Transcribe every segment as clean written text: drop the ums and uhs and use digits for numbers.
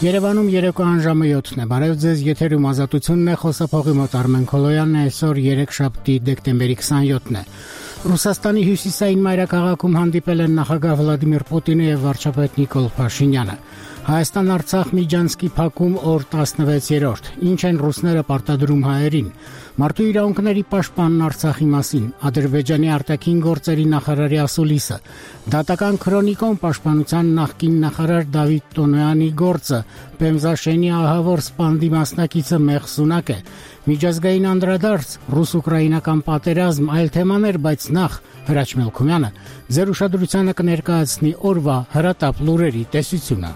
Երևանում երեկոյան ժամը 7-ն է։ Բարև ձեզ, եթերում Ազատությունն է, խոսափողի մոտ Արմեն Քոլոյանն է, այսօր երեքշաբթի դեկտեմբերի 27-ն է։ Ռուսաստանի հյուսիսային մայրաքաղաքում հանդիպել են նախագահ Վլադիմիր Պուտինը եւ վարչապետ Նիկոլ Փաշինյանը։ Հայաստան-Արցախ միջանցքի փակում օր 16-րդ։ Ինչ են ռուսները պարտադրում հայերին։ Մարդու իրավունքների պաշտպանն Արցախի մասին։ Ադրբեջանի արտաքին գործերի նախարարի ասուլիսը։ Դատական քրոնիկոն պաշտպանության նախկին նախարար Դավիթ Տոնոյանի գործը։ Պեմզաշենի ահավոր սպանդի մասնակիցը մեղսունակ է։ Միջազգային անդրադարձ, ռուս-ուկրաինական պատերազմ, այլ թեմաներ, բայց նախ Հրաչ Մելքումյանը ձեր ուշադրությանը կներկայացնի օրվա հրատապ լուրերի տեսությունը։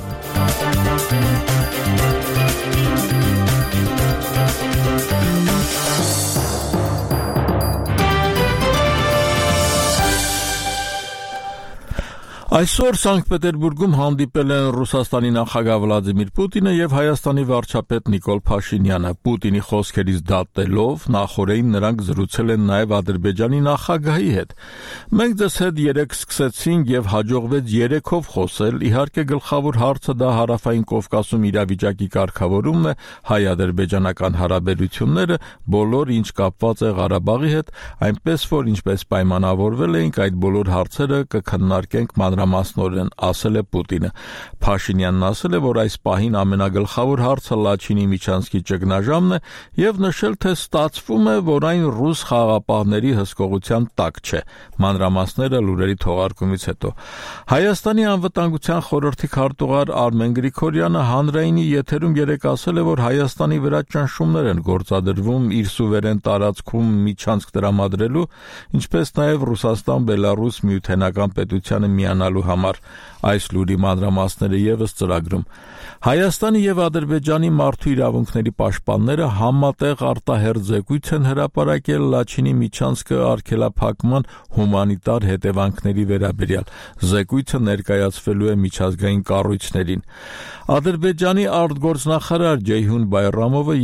Այսօր Սանկտ Պետերբուրգում հանդիպել են Ռուսաստանի նախագահ Վլադիմիր Պուտինը եւ Հայաստանի վարչապետ Նիկոլ Փաշինյանը։ Պուտինի խոսքերից դատելով նախորդին նրանք զրուցել են նաեւ Ադրբեջանի նախագահի հետ։ Մենք ձեզ հետ երեք սկսեցինք եւ հաջողվեց երեքով խոսել։ Իհարկե գլխավոր հարցը դա հարավային Կովկասում իրավիճակի կարգավորումն է, հայ-ադրբեջանական հարաբերությունները, բոլոր ինչ կապված է Ղարաբաղի հետ, այնպես որ ինչպես պայմանավորվել էինք, այդ բոլոր հարցերը կքննարկենք մանրամասնորեն, ասել է Պուտինը։ Փաշինյանն ասել է, որ այս պահին ամենագլխավոր հարցը Լաչինի միջանցքի ճգնաժամն է եւ նշել, թե ստացվում է, որ այն ռուս խաղաղապահների հսկողության տակ չէ։ Մանրամասները լուրերի թողարկումից հետո։ Հայաստանի անվտանգության խորհրդի քարտուղար Արմեն Գրիգորյանը հանրայինի եթերում երեկ ասել է, որ Հայաստանի վրա ճնշումներ են գործադրվում իր սուվերեն տարածքում միջանցք տրամադրելու, ինչպես նաեւ Ռուսաստան-Բելարուս միութենական պետությանը միանալու համար։ Այս լուրի մանրամասները եւս ծրագրում։ Հայաստանի եւ Ադրբեջանի մարդու իրավունքների պաշտպանները համատեղ արտահերձ զեկույց են հրապարակել Լաչինի միջանցքը արգելափակման հումանիտար հետևանքների վերաբերյալ։ Զեկույցը ներկայացվելու է միջազգային կառույցներին։ Ադրբեջանի արտգործնախարար Ջեյհուն Բայրամովը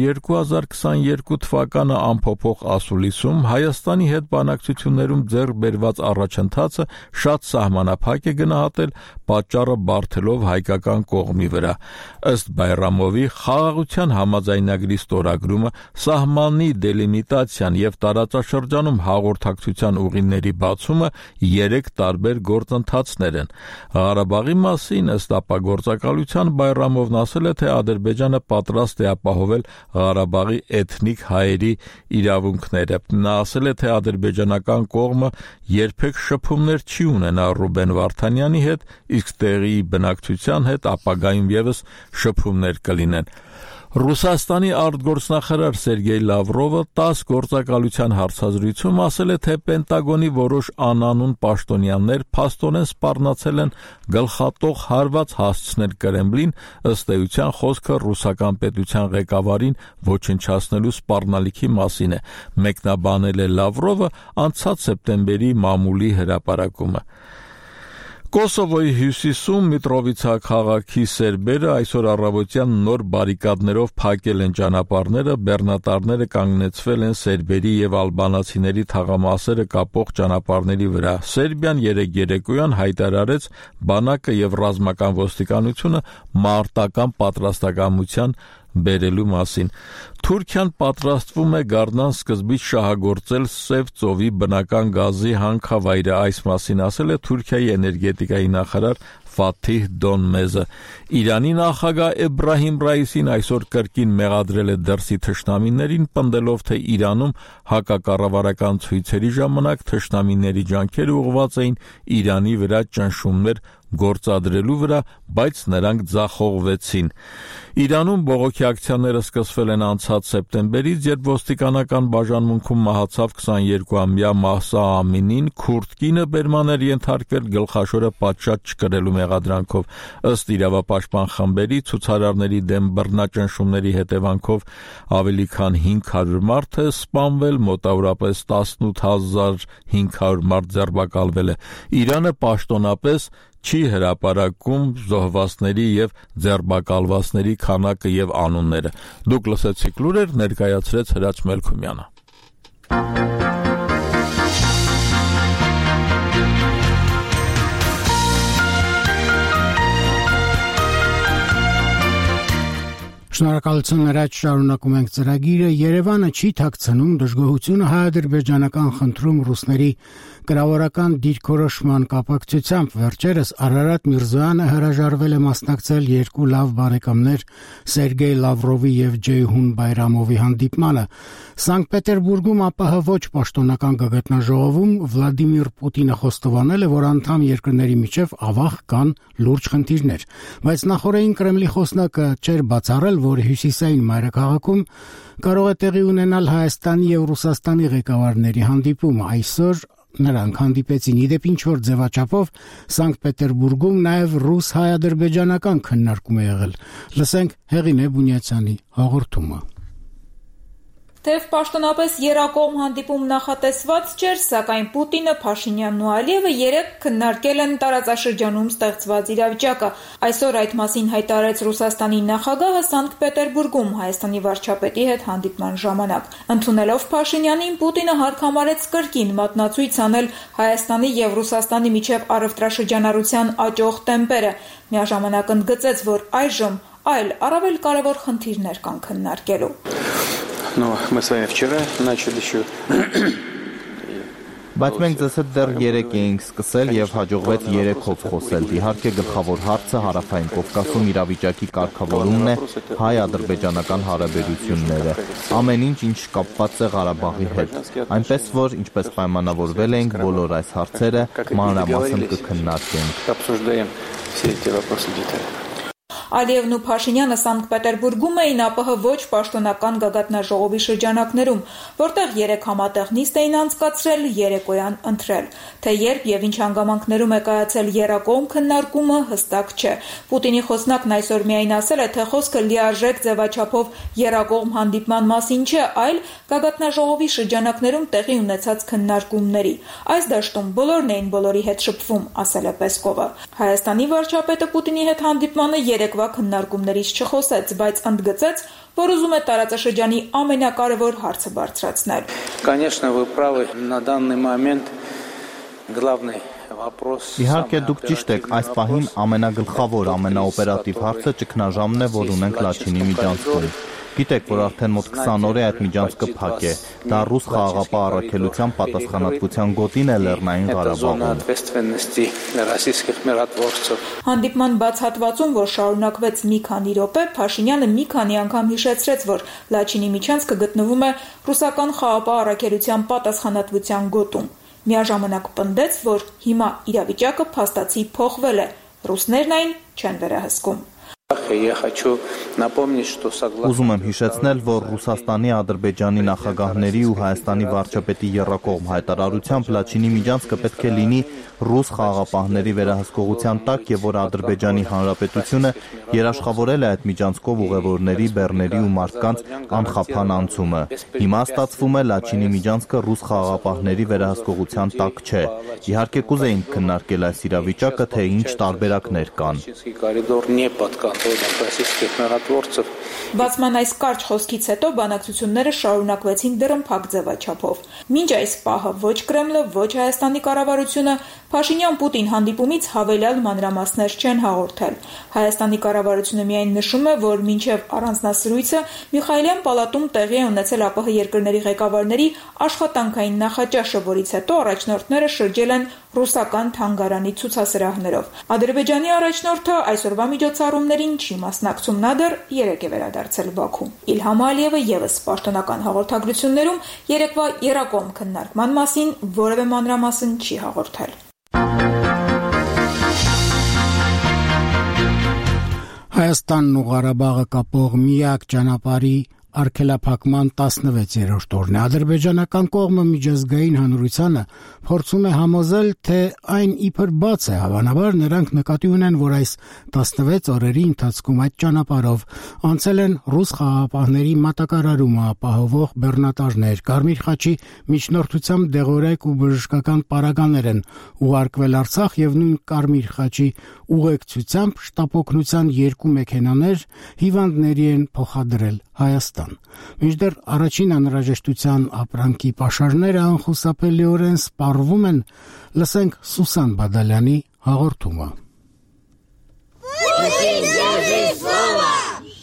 2022 թվականը ամփոփող ասուլիսում Հայաստանի հետ բանակցություններում ձեռք բերված առաջընթացը շատ սահմանափակ է գնահատել, պատճառը բարթելով հայկական կողմի վրա։ Ըստ Բայրամովի, խաղաղության համաձայնագրի ստորագրումը, սահմանի դելիմիտացիան եւ տարածաշրջանում հաղորդակցության ուղիների բացումը 3 տարբեր գործընթացներ են։ Ղարաբաղի մասին ըստ ապագործակալության Բայրամովն ասել է, թե Ադրբեջանը պատրաստ է ապահովել Ղարաբաղի էթնիկ հայերի իրավունքները։ Նա ասել է, թե ադրբեջանական կողմը երբեք շփումներ չի ունենա Ռուբեն Վարդանյանի հետ, իսկ տեղի բնակչության հետ ապագայում եւս շփումներ կլինեն։ Ռուսաստանի արտգործնախարար Սերգեյ Լավրովը 10 գործակալության հարցազրույցում ասել է, թե Պենտագոնի որոշ անանուն պաշտոնյաներ փաստորեն սպառնացել են գլխատող հարված հասցնել Կրեմլին, ըստ էության խոսքը ռուսական պետության ղեկավարին ոչնչացնելու սպառնալիքի մասին է։ Մեկնաբանել է Լավրովը անցած սեպտեմբերի մամուլի հրապարակումը։ Կոսովոյի հյուսիսում Միտրովիցա քաղաքի սերբերը այսօր առավոտյան նոր բարիկադներով փակել են ճանապարհները, բեռնատարները կանգնեցվել են սերբերի եւ ալբանացիների թաղամասերը կապող ճանապարհների վրա։ Սերբիան երեկոյան հայտարարեց բանակը եւ ռազմական ոստիկանությունը մարտական պատրաստակամության բերելու մասին։ Թուրքիան պատրաստվում է գարնան սկզբից շահագործել Սև ծովի բնական գազի հանքավայրը, այս մասին ասել է Թուրքիայի էներգետիկայի նախարար Ֆաթիհ Դոնմեզը։ Իրանի նախագահ Էբրահիմ Ռայիսին այսօր կրկին մեղադրել է դրսի թշնամիներին, պնդելով, թե Իրանում հակակառավարական ցույցերի ժամանակ թշնամիների ջանքերը ուղղված էին Իրանի վրա ճնշումներ գործադրելու վրա, բայց նրանք ձախողվեցին։ Իրանում բողոքի ակցիաները սկսվել են անցած սեպտեմբերից, երբ ոստիկանական բաժանմունքում մահացավ 22-ամյա Մահսա Ամինին, քուրդ կինը բերման էր ենթարկվել գլխաշորը պատշաճ չկրելու մեղադրանքով։ Ըստ իրավապաշտպան խմբերի, ցուցարարների դեմ բռնաճնշումների հետևանքով ավելի քան 500 մարդ է սպանվել, մոտավորապես 18500 մարդ ձերբակալվել է։ Իրանը պաշտոնապես չի հրապարակում զոհվածների եւ ձերբակալվածների քանակը եւ անունները։ Դուք լսեցիք լուրեր, ներկայացրեց Հրաչ Մելքումյանը։ Շնորհակալություն առաջ շարունակում ենք ծրագիրը Երևանը չի թաքցնում դժգոհությունը հայ-ադրբեջանական խնդրում ռուսների կրավորական դիրքորոշման կապակցությամբ վերջերս Արարատ Միրզոյանը հրաժարվել է մասնակցել երկու լավ բարեկամներ Սերգեյ Լավրովի եւ Ջեյհուն Բայրամովի հանդիպմանը Սանկտ Պետերբուրգում ԱՊՀ ոչ պաշտոնական գագաթնաժողովում Վլադիմիր Պուտինը խոստովանել է, որ անդամ երկրների միջև ավաղ կան լուրջ խնդիրներ, բայց նախորդին Կրեմլի խոսնակը չէր բացառել, որ հյուսիսային մայրաքաղաքում կարող է տեղի ունենալ Հայաստանի եւ Ռուսաստանի ղեկավարների հանդիպումը այսօր նրանք հանդիպեցին իդեպ ինչ-որ ձևաչափով Սանկտ Պետերբուրգում նաեւ ռուս-հայ-ադրբեջանական քննարկում է եղել լսենք Հեղինե Բունյացյանի հաղորդումը Թեև պաշտոնապես երակողմ հանդիպում նախատեսված չէր, սակայն Պուտինը, Փաշինյանն ու Ալիևը երեկ քննարկել են տարածաշրջանում ստեղծված իրավիճակը։ Այսօր այդ մասին հայտարարեց Ռուսաստանի նախագահը Սանկտ Պետերբուրգում Հայաստանի վարչապետի հետ հանդիպման ժամանակ։ Ընդունելով Փաշինյանին, Պուտինը հարկ համարեց կրկին մատնացույց անել Հայաստանի եւ Ռուսաստանի միջև առևտրաշրջանառության աճող տեմպերը։ Միաժամանակ ընդգծեց, որ այժմ այլ առավել կարևոր խնդիրներ կան քննարկելու։ Но мы с вами вчера начали еще. Բայց մենք ձեզ հետ դեռ 3 էինք սկսել եւ հաջողվեց 3-ով խոսել։ Իհարկե գլխավոր հարցը Հարավային Կովկասում իրավիճակի կարգավորումն է, հայ-ադրբեջանական հարաբերությունները։ Ամեն ինչ կապված է Ղարաբաղի հետ։ Այնպես որ, ինչպես պայմանավորվել ենք, բոլոր այս հարցերը մանրամասն կքննարկենք։ Ալիևն ու Փաշինյանը Սանկտ Պետերբուրգում էին ԱՊՀ ոչ պաշտոնական գագաթնաժողովի շրջանակներում, որտեղ 3 համատեղ նիստ էին անցկացրել, երեկոյան ընտրել։ Թե երբ եւ ինչ հանգամանքներում է կայացել երակողմ քննարկումը, հստակ չէ։ Պուտինի խոսնակն այսօր միայն ասել է, թե խոսքը լիարժեք ձևաչափով երակողմ հանդիպման մասին չէ, այլ գագաթնաժողովի շրջանակներում տեղի ունեցած քննարկումների։ Այս դաշտում բոլորն էին բոլորի հետ շփվում, ասել է Պեսկովը։ Հայաստանի վարչապետը Պուտինի հետ հանդիպմանը երեկվա քննարկումներից չխոսեց, բայց ընդգծեց, որ ուզում է տարածաշրջանի ամենակարևոր հարցը բարձրացնել։ Конечно, вы правы, на данный момент главный Իհարկե դուք ճիշտ եք, այս պահին ամենագլխավոր, ամենաօպերատիվ հարցը ճգնաժամն է, որ ունենք Լաչինի միջանցքում։ Գիտեք, որ արդեն մոտ 20 օր է այդ միջանցքը փակ է։ Դա ռուս խաղաղապահ առաքելության պատասխանատվության գոտին է Լեռնային Ղարաբաղում։ Հանդիպման բաց հատվածում, որ շարունակվեց մի քանի րոպե, Փաշինյանը մի քանի անգամ հիշեցրեց, որ Լաչինի միջանցքը գտնվում է ռուսական խաղաղապահ առաքելության պատասխանատվության գոտում։ Միաժամանակ պնդեց, որ հիմա իրավիճակը փաստացի փոխվել է, ռուսներն այն չեն վերահսկում։ Ուզում եմ հիշեցնել, որ Ռուսաստանի, Ադրբեջանի նախագահների ու Հայաստանի վարչապետի եռակողմ հայտարարությամբ Լաչինի միջանցքը պետք է լինի ռուս խաղաղապահների վերահսկողության տակ եւ որ Ադրբեջանի Հանրապետությունը երաշխավորել է այդ միջանցքով ուղևորների, բեռների ու մարդկանց անխափան անցումը։ Հիմա ստացվում է Լաչինի միջանցքը ռուս խաղաղապահների վերահսկողության տակ չէ։ Իհարկե կուզեինք քննարկել այս իրավիճակը, թե ինչ տարբերակներ կան։ Բացման այս կարճ խոսքից հետո բանակցությունները շարունակվեցին դռնփակ ձևաչափով։ Մինչ այս պահը ոչ Կրեմլը, ոչ Հայաստանի կառավարությունը Փաշինյան-Պուտին հանդիպումից հավելյալ մանրամասներ չեն հաղորդել։ Հայաստանի կառավարությունը միայն նշում է, որ մինչև առանձնասրույցը Միխայելյան պալատում տեղի է ունեցել ԱՊՀ երկրների ղեկավարների աշխատանքային նախաճաշը, որից հետո առաջնորդները շրջել են ռուսական թանգարանի ցուցասրահներով։ Ադրբեջանի առաջնորդը այսօրվա միջոցառումներին չի մասնակցում, նա դեռ երեկ է վերադարձել Բաքու։ Իլհամ Ալիևը եւս պաշտոնական հաղորդագրություններում երեկվա երակողմ քննարկման մասին որևէ մանրամասն չի հաղորդել։ Հայաստանն ու Ղարաբաղը կապող միակ ճանապարհի արգելափակման 16-րդ օրն է։ Ադրբեջանական կողմը միջազգային հանրությանը փորձում է համոզել, թե այն իբր բաց է, հավանաբար նրանք նկատի ունեն, որ այս 16 օրերի ընթացքում այդ ճանապարհով անցել են ռուս խաղաղապահների մատակարարումը ապահովող բեռնատարներ, Կարմիր խաչի միջնորդությամբ դեղորայք ու բժշկական պարագաներ են ուղարկվել Արցախ եւ նույն Կարմիր խաչի ուղեկցությամբ շտապօգնության 2 մեքենաներ հիվանդների են փոխադրել Հայաստան։ Մինչդեռ առաջին անհրաժեշտության ապրանքի պաշարները անխուսափելիորեն սպառվում են, լսենք Սուսան Բադալյանի հաղորդումը։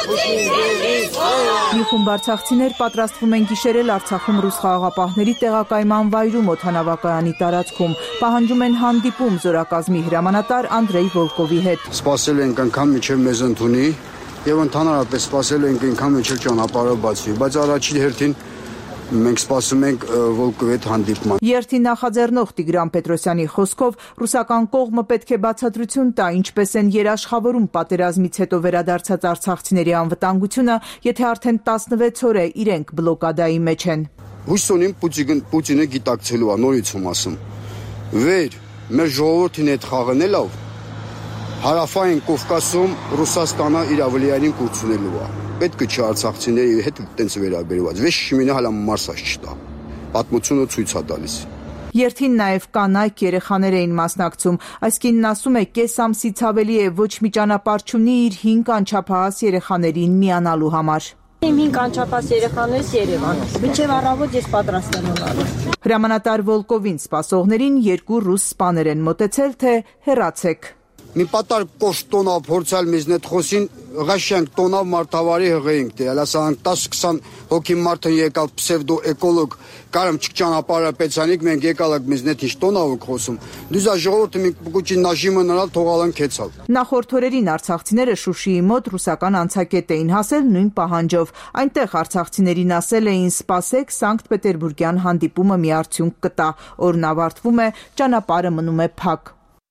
Մի խումբ արցախցիներ պատրաստվում են գիշերել Արցախում ռուս խաղաղապահների տեղակայման վայրում օդանավակայանի տարածքում, պահանջում են հանդիպում զորակազմի հրամանատար Անդրեյ Վոլկովի հետ։ Սպասել ենք անգամ միջև մեզ ընդունի եւ ընդհանրապես սպասել ենք անգամ միջև ճանապարհը բացվի, բայց առաջին հերթին մենք սպասում ենք Վոլկովի հետ հանդիպման։ Երթի նախաձեռնող Տիգրան Պետրոսյանի խոսքով ռուսական կողմը պետք է բացատրություն տա, ինչպես են երաշխավորում պատերազմից հետո վերադարձած արցախցիների անվտանգությունը, եթե արդեն 16 օր է իրենք բլոկադայի մեջ են։ Հույս ունեմ Պուտինը գիտակցելու է, նորից եմ ասում։ Վեր մեր ժողովրդին հետ խաղանելով հարավային Կովկասում Ռուսաստանը իր ավելիային կուրցնելու է։ Պետք է չէ արցախցիների հետ տենց վերաբերված։ Վեշ շիմինը հալա մարսած չտա։ Պատմությունը ցույց է տալիս։ Երթին նաև կանայք երեխաներ էին մասնակցում։ Այս կինն ասում է, կես ամսից ավելի է ոչ մի ճանապարհ չունի իր 5 անչափահաս երեխաներին միանալու համար։ Իմ 5 անչափահաս երեխաներս Երևանում։ Մինչև առավոտ ես պատրաստ եմ ունալու։ Հրամանատար Վոլկովին սպասողներին 2 ռուս սպաներ են մոտեցել, թե հեռացեք։ Մի պատար կոշ տոնավ փորձալ մեզնետ խոսին ղաշյանք տոնավ մարդավարի հղեինք դել ասանք 10-20 հոգի մարդն եկալ պսևդո էկոլոգ կարամ չճանապարհը պեցանիկ մենք եկալակ մեզնետ ինչ տոնավ խոսում դուզա ժողովուրդը մի կուչի նաժիմը նրան թողալան քեցալ։ Նախորդ օրերին արցախցիները Շուշիի մոտ ռուսական անցակետ էին հասել նույն պահանջով։ Այնտեղ արցախցիներին ասել էին սպասեք Սանկտ Պետերբուրգյան հանդիպումը մի արդյունք կտա։ Օրն ավարտվում է, ճանապարհը մնում է փակ։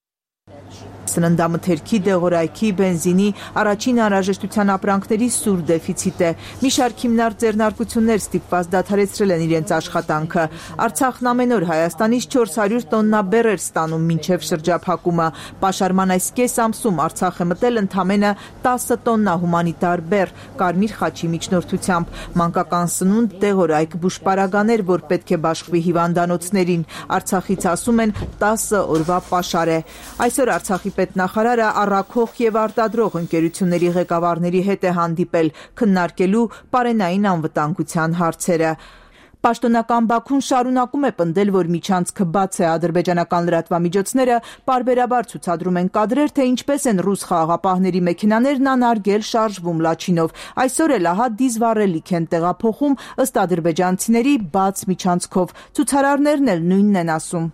Սննդամթերքի, դեղորայքի, բենզինի, առաջին անհրաժեշտության ապրանքների սուր դեֆիցիտ է։ Մի շարք հիմնարկ ձեռնարկություններ ստիպված դադարեցրել են իրենց աշխատանքը։ Արցախն ամեն օր Հայաստանից 400 տոննա բեռ էր ստանում մինչև շրջափակումը։ Պաշարման այս կես ամսում Արցախ է մտել ընդամենը 10 տոննա հումանիտար բեռ Կարմիր խաչի միջնորդությամբ։ Մանկական սնունդ, դեղորայք, բուժպարագաներ, որ պետք է բաշխվի հիվանդանոցներին։ Արցախից ասում են 10 օրվա պաշար է։ Այսօր Արցախի պետնախարարը առաքող եւ արտադրող ընկերությունների ղեկավարների հետ է հանդիպել քննարկելու պարենային անվտանգության հարցերը։ Պաշտոնական Բաքուն շարունակում է պնդել, որ միջանցքը բաց է։ Ադրբեջանական լրատվամիջոցները պարբերաբար ցուցադրում են կադրեր, թե ինչպես են ռուս խաղաղապահների մեքենաներն անարգել շարժվում Լաչինով։ Այսօր էլ ահա դիզվառելիք են տեղափոխում ըստ ադրբեջանցիների բաց միջանցքով։ Ցուցարարներն էլ նույնն են ասում։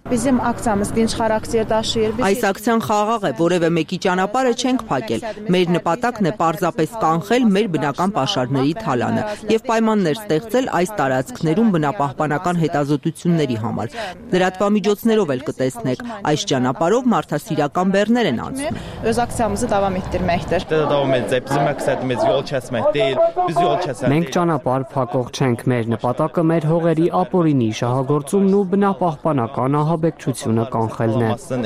Այս ակցիան խաղաղ է, որևէ մեկի ճանապարհը չենք փակել։ Մեր նպատակն է պարզապես կանխել մեր բնական պաշարների թալանը եւ պայմաններ ստեղծել այս տարածքներում բնապահպանական հետազոտությունների համար։ Լրատվամիջոցներով էլ կտեսնեք, այս ճանապարհով մարդասիրական բեռներ են անցնում։ Մենք ճանապարհ փակող չենք, մեր նպատակը մեր հողերի ապօրինի շահագործումն ու բնապահպանական ահաբեկչությունը կանխելն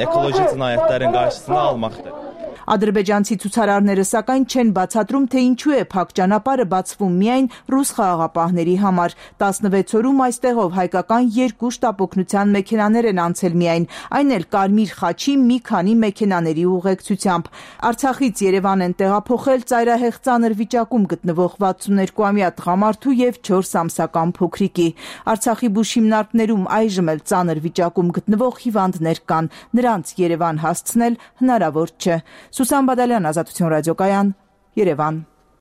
է։ Ադրբեջանցի ցուցարարները սակայն չեն բացատրում, թե ինչու է փակ ճանապարհը բացվում միայն ռուս խաղաղապահների համար։ 16 օրում այստեղով հայկական 2 շտապօգնության մեքենաներ են անցել միայն, այն էլ Կարմիր խաչի մի քանի մեքենաների ուղեկցությամբ։ Արցախից Երևան են տեղափոխել ծայրահեղ ծանր վիճակում գտնվող 62-ամյա տղամարդու եւ 4 ամսական փոքրիկի։ Արցախի բուժ հիմնարկներում այժմ էլ ծանր վիճակում գտնվող հիվանդներ կան։ Նրանց Երևան հասցնել հնարավոր չէ։ Սուսան Բադալյան, Ազատություն ռադիոկայան, Երևան։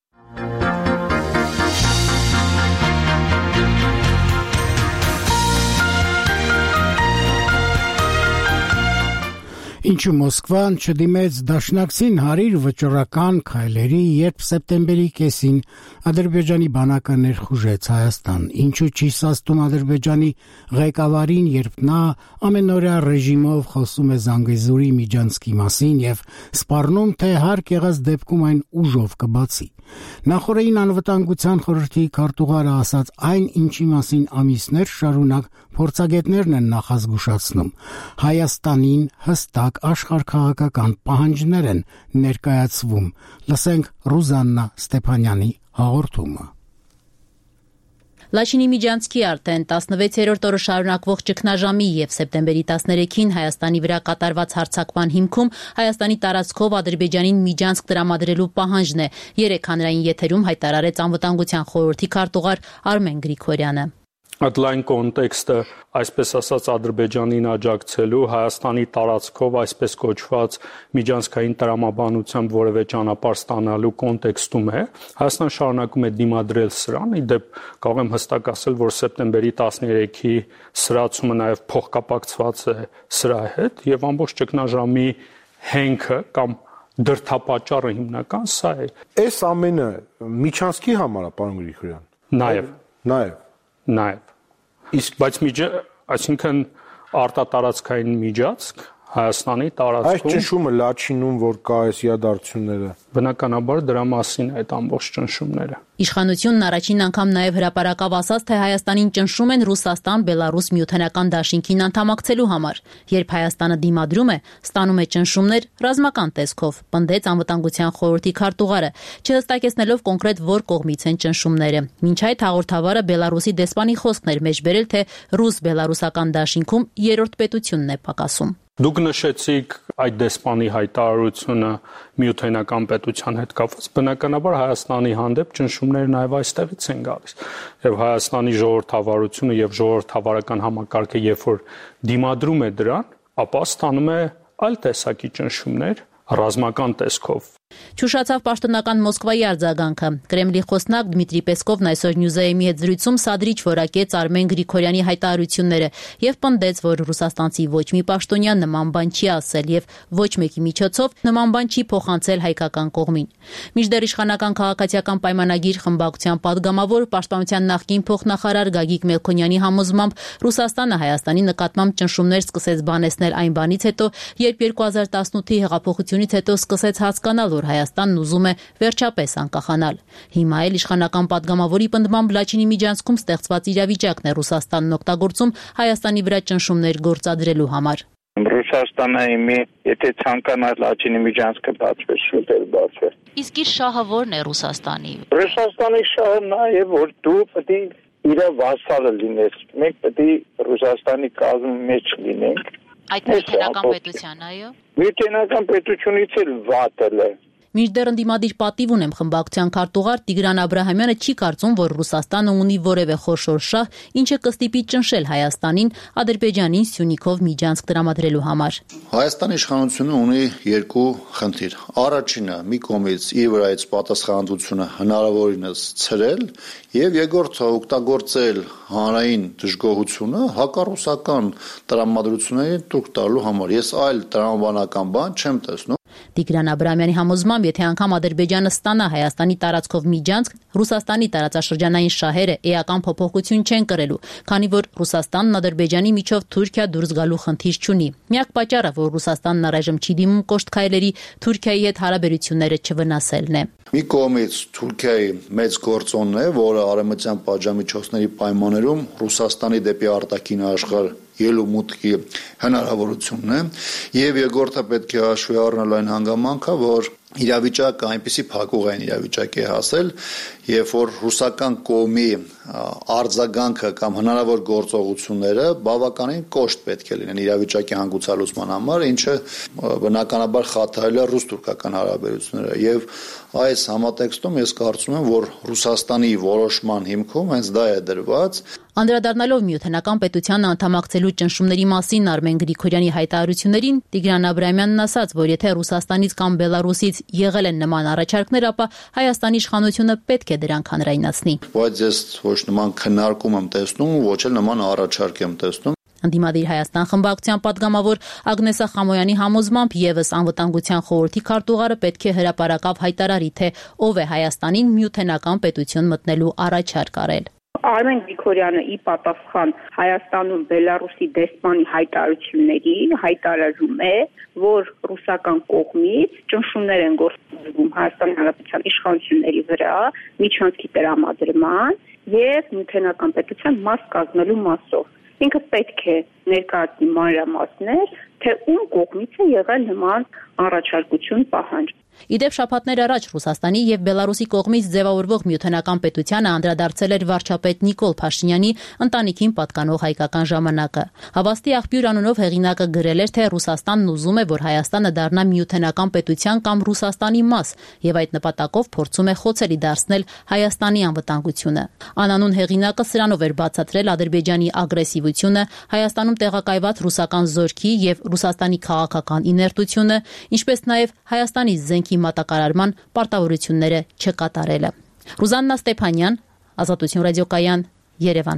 Ինչու Մոսկվան չդիմեց դաշնակցին հարիր վճռական քայլերի, երբ սեպտեմբերի կեսին Ադրբեջանի բանակը ներխուժեց Հայաստան։ Ինչու չի սաստում Ադրբեջանի ղեկավարին, երբ նա ամենօրյա ռեժիմով խոսում է Զանգեզուրի միջանցքի մասին եւ սպառնում, թե հարկ եղած դեպքում այն ուժով կբացի։ Նախորդին անվտանգության խորհրդի քարտուղարը ասաց այն, ինչի մասին ամիսներ շարունակ փորձագետներն են նախազգուշացնում։ Հայաստանին հստակ աշխարհքաղաքական պահանջներ են ներկայացվում։ Լսենք Ռուզաննա Ստեփանյանի հաղորդումը։ Լաչինի միջանցքի արդեն 16-րդ օրը շարունակվող ճգնաժամի եւ սեպտեմբերի 13-ին Հայաստանի վրա կատարված հարձակման հիմքում Հայաստանի տարածքով Ադրբեջանին միջանցք տրամադրելու պահանջն է։ 3 հանրային եթերում հայտարարեց անվտանգության խորհրդի քարտուղար Արմեն Գրիգորյանը։ այդ լայն կոնտեքստը, այսպես ասած, Ադրբեջանին աջակցելու Հայաստանի տարածքով այսպես կոչված միջանցքային տրամաբանությամբ որևէ ճանապարհ ստանալու կոնտեքստում է։ Հայաստանը շարունակում է դիմադրել սրան, ի դեպ կարող եմ հստակ ասել, որ սեպտեմբերի 13-ի սրացումը նաև փոխկապակցված է սրա հետ եւ ամբողջ ճգնաժամի հենքը կամ դրդապատճառը հիմնական սա է։ Այս ամենը միջանցքի համար է, պարոն Գրիգորյան։ Նաև։ Իսկ բայց այսինքն արտատարածքային միջանցք Հայաստանի տարածքում այս ճնշումը Լաչինում որ կա այս իրադարձությունները բնականաբար դրա մասին է այդ ամբողջ ճնշումները։ Իշխանությունն առաջին անգամ նաև հրապարակավ ասաց, թե Հայաստանին ճնշում են Ռուսաստան-Բելարուս միութենական դաշինքին անդամակցելու համար։ Երբ Հայաստանը դիմադրում է, ստանում է ճնշումներ ռազմական տեսքով, պնդեց Անվտանգության խորհրդի քարտուղարը, չհստակեցնելով կոնկրետ որ կողմից են ճնշումները։ Մինչ այդ հաղորդավարը Բելարուսի դեսպանի խոսքն էր մեջբերել, թե ռուս-բելարուսական դաշինքում երրորդ պետությունն է պակասում։ Դուք նշեցիք այդ դեսպանի հայտարարությունը միութենական պետության հետ կապված, բնականաբար Հայաստանի հանդեպ ճնշումները նաև այստեղից են գալիս։ Եվ Հայաստանի ժողովրդավարությունը եւ ժողովրդավարական համակարգը, երբ որ դիմադրում է դրան, ապա ստանում է այլ տեսակի ճնշումներ ռազմական տեսքով։ Չուշացավ պաշտոնական Մոսկվայի արձագանքը։ Կրեմլի խոսնակ Դմիտրի Պեսկովն այսօր Նյուզեյմի հետ զրույցում սադրիչ որակեց Արմեն Գրիգորյանի հայտարարությունները եւ պնդեց, որ ռուսաստանցի ոչ մի պաշտոնյա նման բան չի ասել եւ ոչ մեկի միջոցով նման բան չի փոխանցել հայկական կողմին։ Մինչդեռ իշխանական քաղաքացիական պայմանագիր խմբակցության падգամավոր պաշտպանության նախկին փոխնախարար Գագիկ Մելքոնյանի համոզմամբ Ռուսաստանը Հայաստանի նկատմամբ ճնշումներ սկսեց բանեցնել այն բանից հետո, երբ 2018-ի հեղափոխությունից հետո սկսեց հասկանալ, որ Հայաստանն ուզում է վերջապես անկախանալ։ Հիմա էլ իշխանական падգամավորի պնդմամբ Լաչինի միջանցքում ստեղծված իրավիճակն է Ռուսաստանն օգտագործում Հայաստանի վրա ճնշումներ գործադրելու համար։ Ռուսաստանը եթե ցանկանար Լաչինի միջանցքը բացվեր, շուտեր բացվեր։ Իսկ իր շահը ո՞րն է Ռուսաստանի։ Ռուսաստանի շահը նա է, որ դու պետք է իր վասալը լինես։ Մենք պետք է Ռուսաստանի կազմի մեջ լինենք։ Այդ միութենական պետության, այո։ Միութենական պետությունից էլ վատել է։ Մինչդեռ ընդդիմադիր պատիվ ունեմ խմբակցության քարտուղար Տիգրան Աբրահամյանը չի կարծում, որ Ռուսաստանը ունի որևէ խորշոր շահ, ինչը կստիպի ճնշել Հայաստանին Ադրբեջանին Սյունիքով միջանցք տրամադրելու համար։ Հայաստանի իշխանությունը ունի երկու խնդիր։ Առաջինը՝ մի կողմից իր վրայից պատասխանատվությունը հնարավորինս ցրել, եւ երկրորդը օգտագործել հանրային դժգոհությունը հակառուսական տրամադրությունների տուր տալու համար։ Ես այլ տրամաբանական բան չեմ տեսնում։ Տիգրան Աբրահամյանի համոզմամբ, եթե անգամ Ադրբեջանը ստանա Հայաստանի տարածքով միջանցք, Ռուսաստանի տարածաշրջանային շահերը էական փոփոխություն չեն կրելու, քանի որ Ռուսաստանն Ադրբեջանի միջով Թուրքիա դուրս գալու խնդիր չունի։ Միակ պատճառը, որ Ռուսաստանն առայժմ չի դիմում կոշտ քայլերի Թուրքիայի հետ հարաբերությունները չվնասելն է։ Մի կողմից Թուրքիայի մեծ գործոնն է, որը արևմտյան պատժամիջոցների պայմաններում Ռուսաստանի դեպի արտաքին աշխարհ ելումուտքի հնարավորությունն է, եւ երկրորդը պետք է հաշվի առնել այն հանգամանքը, որ իրավիճակը այնպիսի փակուղային իրավիճակ է հասել, երբ որ ռուսական կողմի արձագանքը կամ հնարավոր գործողությունները բավականին կոշտ պետք է լինեն իրավիճակի հանգուցալուծման համար, ինչը բնականաբար խաթարել է ռուս-թուրքական հարաբերությունները եւ այս համատեքստում ես կարծում եմ, որ Ռուսաստանի որոշման հիմքում հենց դա է դրված։ Անդրադառնալով միութենական պետության անդամակցելու ճնշումների մասին Արմեն Գրիգորյանի հայտարարություններին, Տիգրան Աբրահամյանն ասաց, որ եթե Ռուսաստանից կամ Բելարուսից եղել են նման առաջարկներ, ապա Հայաստանի իշխանությունը պետք է դրանք հանրայնացնի։ Բայց ես ոչ նման քննարկում եմ տեսնում, ոչ էլ նման առաջարկ եմ տեսնում։ Ընդդիմադիր Հայաստան խմբակցության падգամավոր Ագնեսա Խամոյանի համոզմամբ եւս Անվտանգության խորհրդի քարտուղարը պետք է հրապարակավ հայտարարի, թե ով է Հայաստանին միութենական պետություն մտնելու առաջարկ արել։ Արմեն Գրիգորյանը ի պատասխան Հայաստանում Բելարուսի դեսպանի հայտարարությունների հայտարարում է, որ ռուսական կողմից ճնշումներ են գործադրվում Հայաստանի Հանրապետության իշխանությունների վրա միջանցքի տրամադրման եւ միութենական պետության մաս կազմելու մասով։ Ինքը պետք է ներկայացնի մանրամասներ, թե ում կողմից է եղել նման առաջարկություն պահանջ։ Իդեպ շաբաթներ առաջ Ռուսաստանի եւ Բելարուսի կողմից ձևավորվող միութենական պետությանը անդրադարձել էր վարչապետ Նիկոլ Փաշինյանի ընտանիքին պատկանող հայկական ժամանակը։ Հավաստի աղբյուր անունով հեղինակը գրել էր, թե Ռուսաստանն ուզում է, որ Հայաստանը դառնա միութենական պետության կամ Ռուսաստանի մաս եւ այդ նպատակով փորձում է խոցելի դարձնել Հայաստանի անվտանգությունը։ Անանուն հեղինակը սրանով էր բացատրել Ադրբեջանի ագրեսիվությունը, Հայաստանում տեղակայված ռուսական զորքի եւ Ռուսաստանի քաղաքական իներտությունը, ինչպես նաեւ Հայաստանի զենքի մատակարարման պարտավորությունները չկատարելը։ Ռուզաննա Ստեփանյան, Ազատություն ռադիոկայան, Երևան։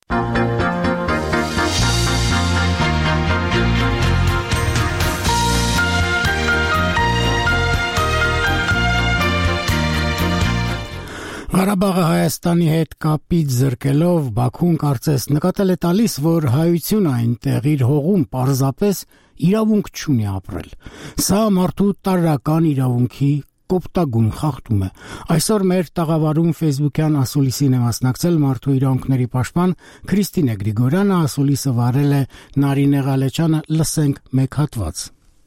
Ղարաբաղը Հայաստանի հետ կապից զրկելով Բաքուն կարծես նկատել է տալիս, որ հայությունը այնտեղ իր հողում պարզապես իրավունք չունի ապրել։ Սա մարդու տարրական իրավունքի կոպտագույն խախտում է։ Այսօր մեր տաղավարում Facebook-յան ասուլիսին է մասնակցել մարդու իրավունքների պաշտպան Քրիստինե Գրիգորյանը, ասուլիսը վարել է Նարինե Ղալեչյանը, լսենք մեկ հատված։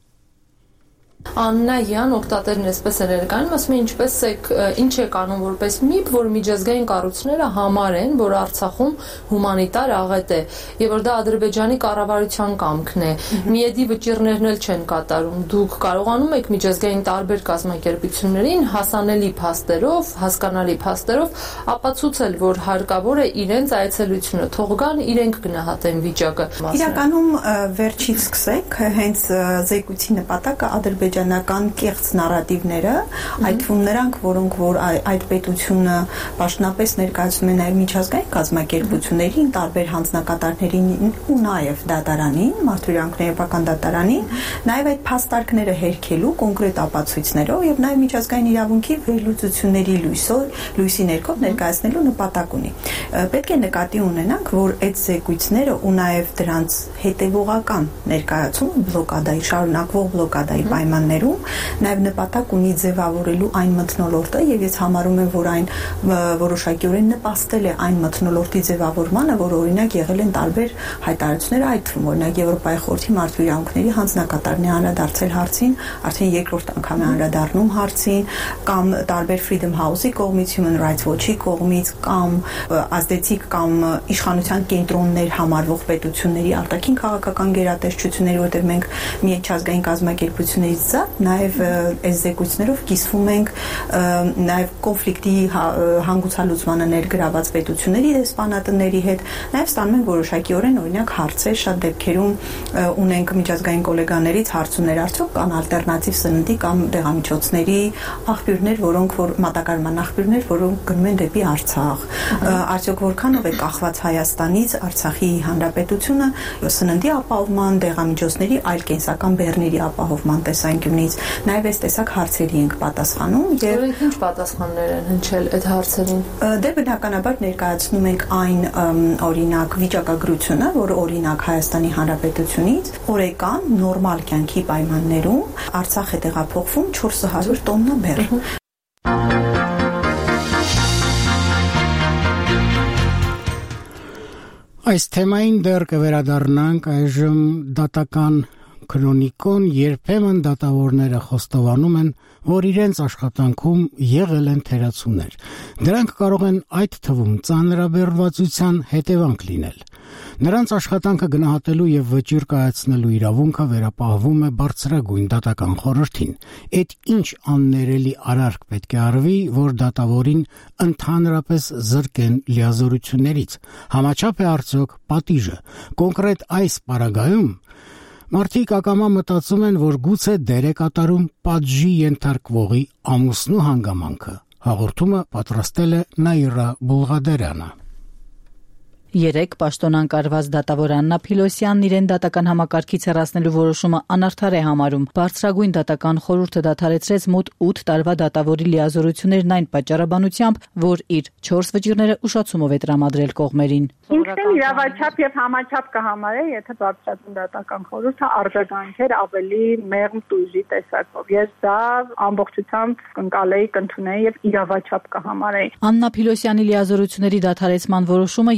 Աննա Յան օգտատերն էսպես է ներկայանում, ասում է ինչպես եք, ինչ եք անում որպես ՄԻՊ, որ միջազգային կառույցները համարեն, որ Արցախում հումանիտար աղետ է, եւ որ դա Ադրբեջանի կառավարության կամքն է։ Միեդի վճիռներն էլ չեն կատարում։ Դուք կարողանում եք միջազգային տարբեր կազմակերպություններին հասանելի փաստերով, հասկանալի փաստերով ապացուցել, որ հարկավոր է իրենց այցելությունը թող գան, իրենք գնահատեն վիճակը։ Իրականում վերջից սկսեք, հենց զեկույցի նպատակը ադրբեջանական կեղծ նարատիվները, այդ թվում նրանք, որոնք որ այդ պետությունը պաշտոնապես ներկայացնում են նաև միջազգային կազմակերպություններին, տարբեր հանձնակատարներին ու նաև դատարանին, մարդու իրավունքների պետական դատարանին, նաև այդ փաստարկները հերքելու կոնկրետ ապացույցներով եւ նաև միջազգային իրավունքի վերլուծությունների լույսի ներքո ներկայացնելու նպատակ ունի։ Պետք է նկատի ունենանք, որ այդ զեկույցները ու նաև դրանց հետևողական ներկայացումը բլոկադայի շարունակվող բլոկադայի պայմաններում նաև նպատակ ունի ձևավորելու այն մթնոլորտը եւ ես համարում եմ, որ այն որոշակիորեն նպաստել է այն մթնոլորտի ձևավորմանը, որ օրինակ եղել են տարբեր հայտարարություններ, այդ թվում օրինակ Եվրոպայի խորհրդի մարդու իրավունքների հանձնակատարն է անդրադարձել հարցին, արդեն երկրորդ անգամ է անդրադառնում հարցին, կամ տարբեր Freedom House-ի կողմից, Human Rights Watch-ի կողմից, կամ ազդեցիկ կամ իշխանության կենտրոններ համարվող պետությունների արտաքին քաղաքական գերատեսչությունների, որտեղ մենք միջազգային կազմակերպություններից նաև այս զեկույցներով կիսվում ենք նաև կոնֆլիկտի հանգուցալուծմանը ներգրաված պետությունների դեսպանատների հետ, նաև ստանում ենք որոշակիորեն օրինակ հարցեր, շատ դեպքերում ունենք միջազգային գոլեգաներից հարցումներ, արդյոք կան ալտերնատիվ սննդի կամ դեղամիջոցների աղբյուրներ, որոնք որ մատակարարման աղբյուրներ, որոնք գնում են դեպի Արցախ, արդյոք որքանով է կախված Հայաստանից Արցախի հանրապետությունը սննդի ապահովման, դեղամիջոցների, այլ կենսական բեռների ապահովման տեսանկյունից, նաև այս տեսակ հարցերի ենք պատասխանում եւ ինչ պատասխաններ են հնչել այդ հարցերին։ Դե բնականաբար ներկայացնում ենք այն օրինակ վիճակագրությունը, որ օրինակ Հայաստանի Հանրապետությունից օրեկան նորմալ կյանքի պայմաններում Արցախ է տեղափոխվում 400 տոննա բեռ։ Այս թեմային դեռ կվերադառնանք այժմ դատական քրոնիկոն երբեմն դատավորները խոստովանում են, որ իրենց աշխատանքում եղել են թերացումներ։ Դրանք կարող են այդ թվում ծանրաբեռնվածության հետևանք լինել։ Նրանց աշխատանքը գնահատելու եւ վճիռ կայացնելու իրավունքը վերապահվում է բարձրագույն դատական խորհրդին։ Այդ ինչ աններելի արարք պետք է արվի, որ դատավորին ընդհանրապես զրկեն լիազորություններից։ Համաչափ է արդյոք պատիժը։ Կոնկրետ այս պարագայում մարդիկ ակամա մտածում են, որ գուցե դեր է կատարում պատժի ենթարկվողի ամուսնու հանգամանքը։ Հաղորդումը պատրաստել է Նաիրա Բուլղադարյանը։ Երեկ պաշտոնանկարված դատավոր Աննա Փիլոսյանն իրեն դատական համակարգից հեռացնելու որոշումը անարդար է համարում։ Բարձրագույն դատական խորհուրդը դադարեցրեց մոտ 8 տարվա դատավորի լիազորություններն այն պատճառաբանությամբ, որ իր 4 վճիռները ուշացումով է տրամադրել կողմերին։ Ինքնին իրավաչափ եւ համաչափ կհամարեի, եթե բարձրագույն դատական խորհուրդը արձագանքեր ավելի մեղմ տույժի տեսակով։ Ես դա ամբողջությամբ կընկալեի, կընդունեի եւ իրավաչափ կհամարեի։ Աննա Փիլոսյանի լիազորությունների դադարեցման որոշումը երեկ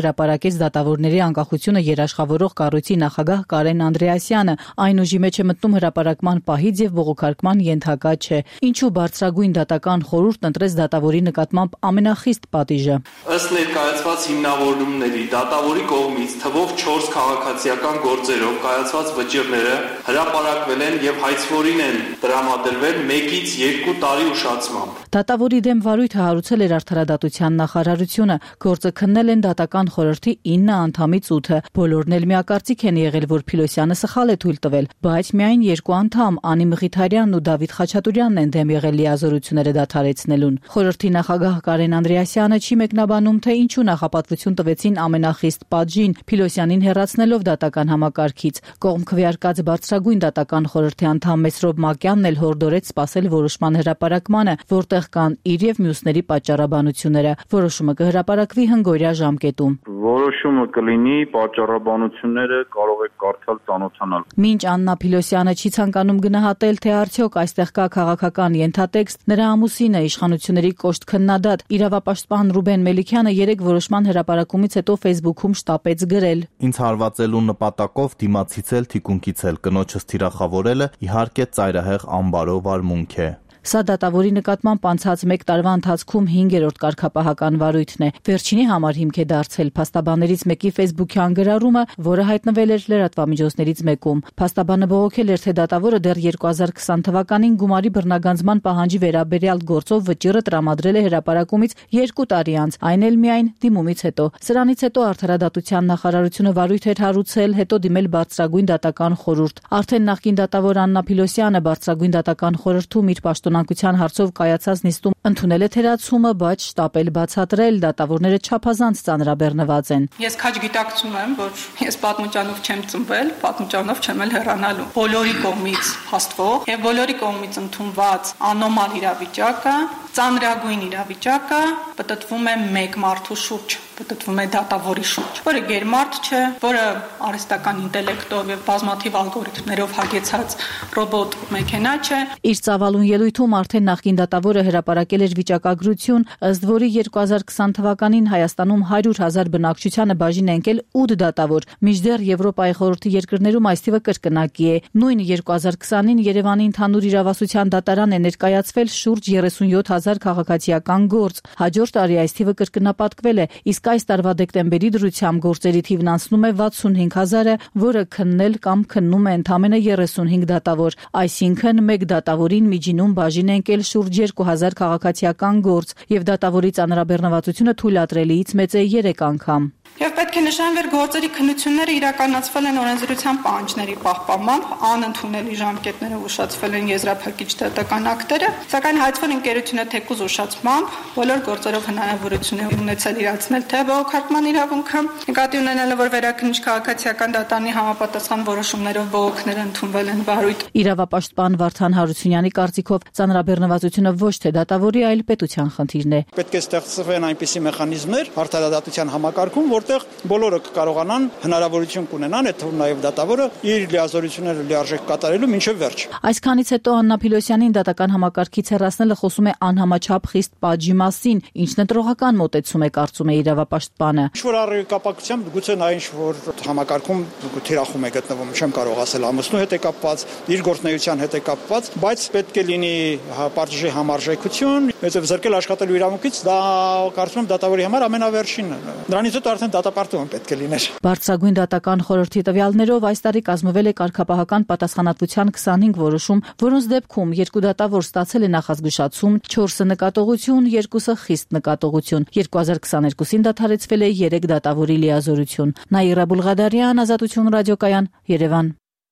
հրապարակեց դատավորների անկախությունը երաշխավորող կառույցի նախագահ Կարեն Անդրեասյանը, այն ուժի մեջ է մտնում հրապարակման պահից եւ բողոքարկման ենթակա չէ։ Ինչու բարձրագույն դատական խորհուրդն ընտրեց դատավորի նկատմամբ ամենախիստ պատիժը։ Ըստ ներկայացված հիմնավորումների դատավորի կողմից թվով 4 քաղաքացիական գործերով կայացված վճիռները հրապարակվել են եւ հայցվորին են տրամադրվել 1-ից 2 տարի ուշացմամբ։ Դատավորի դեմ վարույթը հարուցել էր Արդարադատության նախարարությունը, գործը քննել են դատական խորհրդի 9 անդամից 8-ը։ Բոլորն էլ միակարծիք են եղել, որ Փիլոսյանը սխալ է թույլ տվել, բայց միայն 2 անդամ Անի Մղիթարյանն ու Դավիթ Խաչատուրյանն են դեմ եղել լիազորությունները դադարեցնելուն։ Խորհրդի նախագահ Կարեն Անդրեասյանը չի մեկնաբանում, թե ինչու նախապատվություն տվեցին ամենախիստ պատժին, Փիլոսյանին հեռացնելով դատական համակարգից։ Կողմ քվեարկած բարձրագույն դատական խորհրդի անդամ Մեսրոբ Մակյանն էլ հորդորեց սպասել որոշման հրապարակմանը, որտեղ կան իր եւ մյուսների պատճառաբանությունները։ Որոշումը կհրապարակվի հնգօրյա ժամկետում։ Որոշումը կլինի, պատճառաբանությունները կարող եք կարդալ, ծանոթանալ։ Մինչ Աննա Փիլոսյանը չի ցանկանում գնահատել, թե արդյոք այստեղ կա քաղաքական ենթատեքստ, նրա ամուսինը իշխանությունների կոշտ քննադատ իրավապաշտպան Ռուբեն Մելիքյանը 3 որոշման հրապարակումից հետո Facebook-ում շտապեց գրել. Ինձ հարվածելու նպատակով դիմացից էլ թիկունքից էլ կնոջս թիրախավորելը իհարկե ծայրահեղ անբարո վարմունք է։ Սա դատավորի նկատմամբ անցած 1 տարվա ընթացքում 5-րդ կարգապահական վարույթն է։ Վերջինի համար հիմք է դարձել փաստաբաններից մեկի Facebook-յան գրառումը, որը հայտնվել էր լրատվամիջոցներից մեկում։ Փաստաբանը բողոքել էր, թե դատավորը դեռ 2020 թվականին գումարի բռնագանձման պահանջի վերաբերյալ գործով վճիռը տրամադրել է հրապարակումից 2 տարի անց, այն էլ միայն դիմումից հետո։ Սրանից հետո Արդարադատության նախարարությունը վարույթ էր հարուցել, հետո դիմել բարձրագույն դատական խորհուրդ։ Արդեն նախկին դատավոր Աննա Փիլոսյանը բարձրագույն դատական խորհրդում իր պաշտոնակության հարցով կայացած նիստում ընդունել է թերացումը, բայց շտապել բացատրել դատավորները չափազանց ծանրաբեռնված են։ Ես քաջ գիտակցում եմ, որ ես պատմուճանով չեմ ծնվել, պատմուճանով չեմ էլ հեռանալու։ Բոլորի կողմից հաստվող եւ բոլորի կողմից ընդունված անոմալ իրավիճակը, ծանրագույն իրավիճակը պատտվում է մեկ մարդու շուրջ, պատտվում է դատավորի շուրջ, որը գերմարդ չէ, որը արհեստական ինտելեկտով եւ բազմաթիվ ալգորիթմներով հագեցած ռոբոտ մեքենա չէ։ Իր ծավալուն ելույթում արդեն նախկին դատավորը հրապարակել էր վիճակագրություն, ըստ որի 2020 թվականին Հայաստանում 100,000 բնակչությանը բաժին ընկել 8 դատավոր, մինչդեռ Եվրոպայի խորհրդի երկրներում այս թիվը կրկնակի է։ Նույն 2020-ին Երևանի ընդհանուր իրավասության դատարան է ներկայացվել շուրջ 37,000 քաղաքացիական գործ։ Հաջորդ տարի այս թիվը կրկնապատկվել է, իսկ այս տարվա դեկտեմբերի դրությամբ գործերի թիվն անցնում է 65,000-ը, որը քննել կամ քննում է ընդամենը 35 դատավոր, այսինքն մեկ դատավորին միջինում բաժին ընկել շուրջ 2,000 քաղաքացիական գործ, եւ դատավորի ծանրաբեռնվածությունը թույլատրելիից մեծ է 3 անգամ։ Եվ պետք է նշեմ, որ գործերի քննությունները իրականացվել են օրենսդրության պահանջների պահպանմամբ, անընդունելի ժամկետներով ուշացվել են եզրափակիչ դատական ակտերը, սակայն հայցվոր ընկերությունը թեկուզ ուշացմամբ բոլոր գործերով հնարավորություն է ունեցել իրացնել թե բողոքարկման իրավունքը, նկատի ունենալով, որ վերաքննիչ քաղաքացիական դատարանի համապատասխան որոշումներով բողոքները ընդունվել են վարույթ։ Իրավապաշտպան Վարդան Հարությունյանի կարծիքով ծանրաբեռնվածությունը ոչ թե դատավորի, այլ պետության խնդիրն է։ Պետք է ստեղծվեն այնպիսի մեխանիզմներ արդարադատության համակարգում, որտեղ բոլորը կարողանան հնարավորություն կունենան, այդ թվում նաև դատավորը իր լիազորությունները լիարժեք կատարելու մինչև վերջ։ Այսքանից հետո Աննա Փիլոսյանին դատական համակարգից հեռացնելը խոսում է անհամաչափ խիստ պատժի մասին, ինչն ընտրողական մոտեցում է, կարծում է իրավապաշտպանը։ Ինչ-որ առկապակցությամբ գուցե նա ինչ-որ համակարգում թիրախում է գտնվում, չեմ կարող ասել, ամուսնու հետ է կապված, իր գործունեության հետ է կապված, բայց պետք է լինի պատժի համարժեքություն, որովհետև զրկել աշխատելու իրավունքից դա կարծում եմ դատավորի համար ամենավերջինն է։ Դրանից հետո արդեն դատապարտում պետք է լիներ։ Բարձրագույն դատական խորհրդի տվյալներով այս տարի կազմվել է կարգապահական պատասխանատվության 25 որոշում, որոնց դեպքում 2 դատավոր ստացել է նախազգուշացում, 4-ը նկատողություն, 2-ը խիստ նկատողություն։ 2022-ին դադարեցվել է 3 դատավորի լիազորություն։ Նաիրա Բուլղադարյան, Ազատություն ռադիոկայան, Երևան։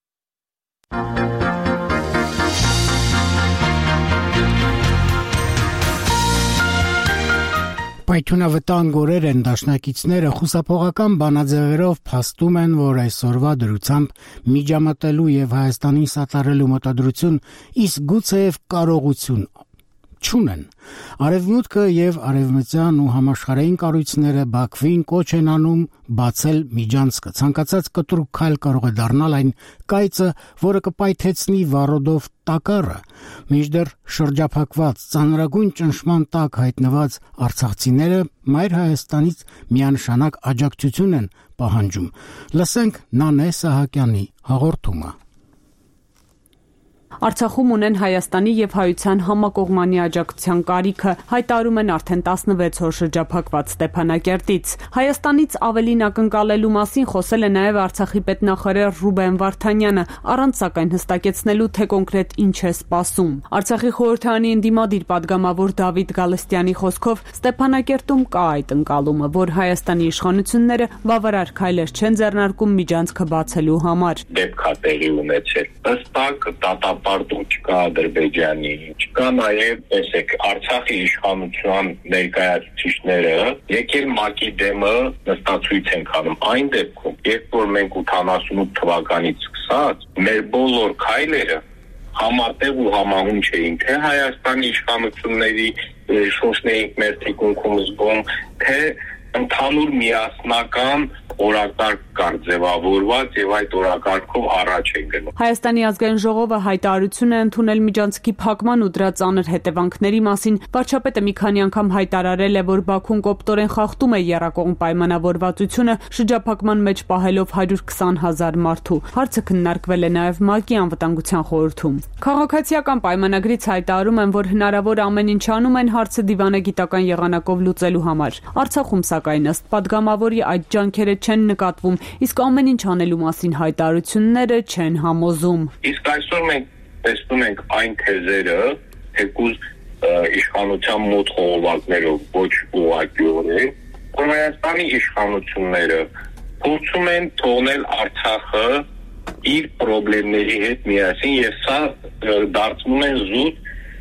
Պայթյունավտանգ օրեր են, դաշնակիցները խուսափողական բանաձևերով փաստում են, որ այսօրվա դրությամբ միջամտելու եւ Հայաստանին սատարելու մտադրություն, իսկ գուցեև կարողություն չունեն։ Արևմուտքը եւ արևմտյան ու համաշխարհային կառույցները Բաքվին կոչ են անում բացել միջանցքը։ Ցանկացած կտրուկ քայլ կարող է դառնալ այն կայծը, որը կպայթեցնի վառոդով տակառը։ Մինչդեռ շրջափակված ծանրագույն ճնշման տակ հայտնված արցախցիները Մայր Հայաստանից միանշանակ աջակցություն են պահանջում։ Լսենք Նանե Սահակյանի հաղորդումը։ Արցախում ունեն Հայաստանի եւ Հայության համակողմանի աջակցության կարիքը, հայտարարում են արդեն 16 օր շրջափակված Ստեփանակերտից։ Հայաստանից ավելին ակնկալելու մասին խոսել է նաեւ Արցախի պետնախարար Ռուբեն Վարդանյանը, առանց սակայն հստակեցնելու, թե կոնկրետ ինչ է սպասում։ Արցախի խորհրդարանի ընդդիմադիր падգամավոր Դավիթ Գալստյանի խոսքով Ստեփանակերտում կա այդ ընկալումը, որ Հայաստանի իշխանությունները բավարար քայլեր չեն ձեռնարկում միջանցքը բացելու համար։ Դեպք է տեղի ունեցել։ Հստակ դատապարտում չկա Ադրբեջանի, չկա նաև, տեսեք, Արցախի իշխանության ներկայացուցիչները եկել ՄԱԿ-ի դեմը նստացույց են անում։ Այն դեպքում, երբ որ մենք 88 թվականից սկսած մեր բոլոր քայլերը համատեղ ու համահունչ էին, թե Հայաստանի իշխանությունների շունչն էինք մեր թիկունքում զգում, թե ընդհանուր միասնական օրակարգ կար ձևավորված եւ այդ օրակարգով առաջ են գնում։ Հայաստանի ազգային ժողովը հայտարարություն է ընդունել միջանցքի փակման ու դրա ծանր հետևանքների մասին։ Վարչապետը մի քանի անգամ հայտարարել է, որ Բաքուն կոպտորեն խախտում է եռակողմ պայմանավորվածությունը, շրջափակման մեջ պահելով 120,000 մարդու։ Հարցը քննարկվել է նաեւ ՄԱԿ-ի անվտանգության խորհրդում։ Քաղաքացիական պայմանագրից հայտարարում են, որ հնարավոր ամեն ինչ անում են հարցը դիվանագիտական եղանակով լուծելու համար։ Արցախում սակայն ըստ падգամավորի այդ ջանքերը չեն նկատվում, իսկ ամեն ինչ անելու մասին հայտարարությունները չեն համոզում։ Իսկ այսօր մենք տեսնում ենք այն թեզերը, թեկուզ իշխանության մոտ խողովակներով ոչ ուղղակիորեն, որ Հայաստանի իշխանությունները փորձում են թողնել Արցախը իր խնդիրների հետ միասին եւ սա դարձնում են զուտ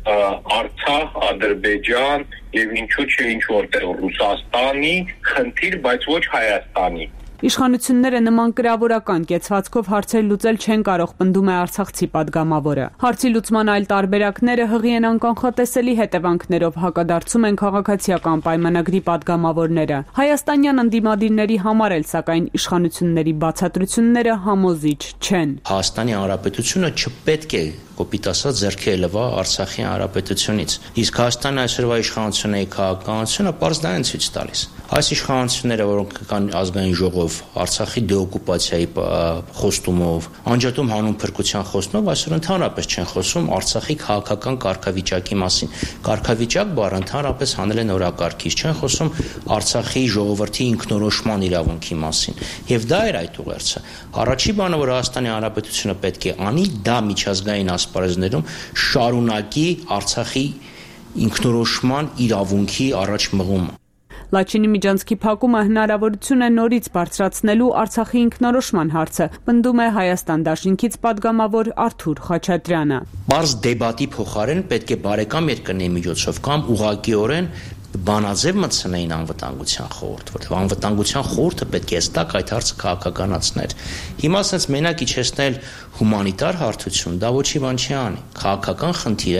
Արցախ, Ադրբեջան եւ ինչու՞ չէ ինչ որտեղ Ռուսաստանի խնդիր, բայց ոչ Հայաստանի։ Իշխանությունները նման կրավորական կեցվածքով հարցեր լուծել չեն կարող, պնդում է արցախցի падգամավորը։ Հարցի լուծման այլ տարբերակները հղի են անկանխատեսելի հետևանքներով, հակադարձում են քաղաքացիական պայմանագրի падգամավորները։ Հայաստանյան ընդդիմադիրների համար էլ սակայն իշխանությունների բացատրությունները համոզիչ չեն։ Հայաստանի Հանրապետությունը չպետք է կոպիտ ասած ձեռքի լվա Արցախի Հանրապետությունից։ Իսկ Հայաստանի այսօրվա իշխանությունների քաղաքականությունը պարզ դա են ցույց տալիս։ Այս իշխանությունները, որոնք կան ազգային ժողով, Արցախի դեօկուպացիայի խոստումով, անջատում հանուն փրկության խոստումով, այսօր ընդհանրապես չեն խոսում Արցախի քաղաքական կարգավիճակի մասին։ Կարգավիճակ բառը ընդհանրապես հանել են օրակարգից, չեն խոսում Արցախի ժողովրդի ինքնորոշման իրավունքի մասին։ Եվ դա էր այդ ուղերձը։ Առաջի բանը, որ Հայաստանի Հանրապետությունը պետք է անի, դա միջազգային ասպարեզներում շարունակի Արցախի ինքնորոշման իրավունքի առաջ մղումը։ Լաչինի միջանցքի փակումը հնարավորություն է նորից բարձրացնելու Արցախի ինքնորոշման հարցը, պնդում է Հայաստան դաշինքից падգամավոր Արթուր Խաչատրյանը։ Բարձ դեբատի փոխարեն պետք է բարեկամ երկրների միջոցով կամ ուղղակիորեն բանաձև մտցնեին անվտանգության խորհուրդ, որտեղ անվտանգության խորհուրդը պետք է հստակ այդ հարցը քաղաքականացներ։ Հիմա ասենց մենակ իջեցնել հումանիտար հարթություն, դա ոչի բան չի անի։ Քաղաքական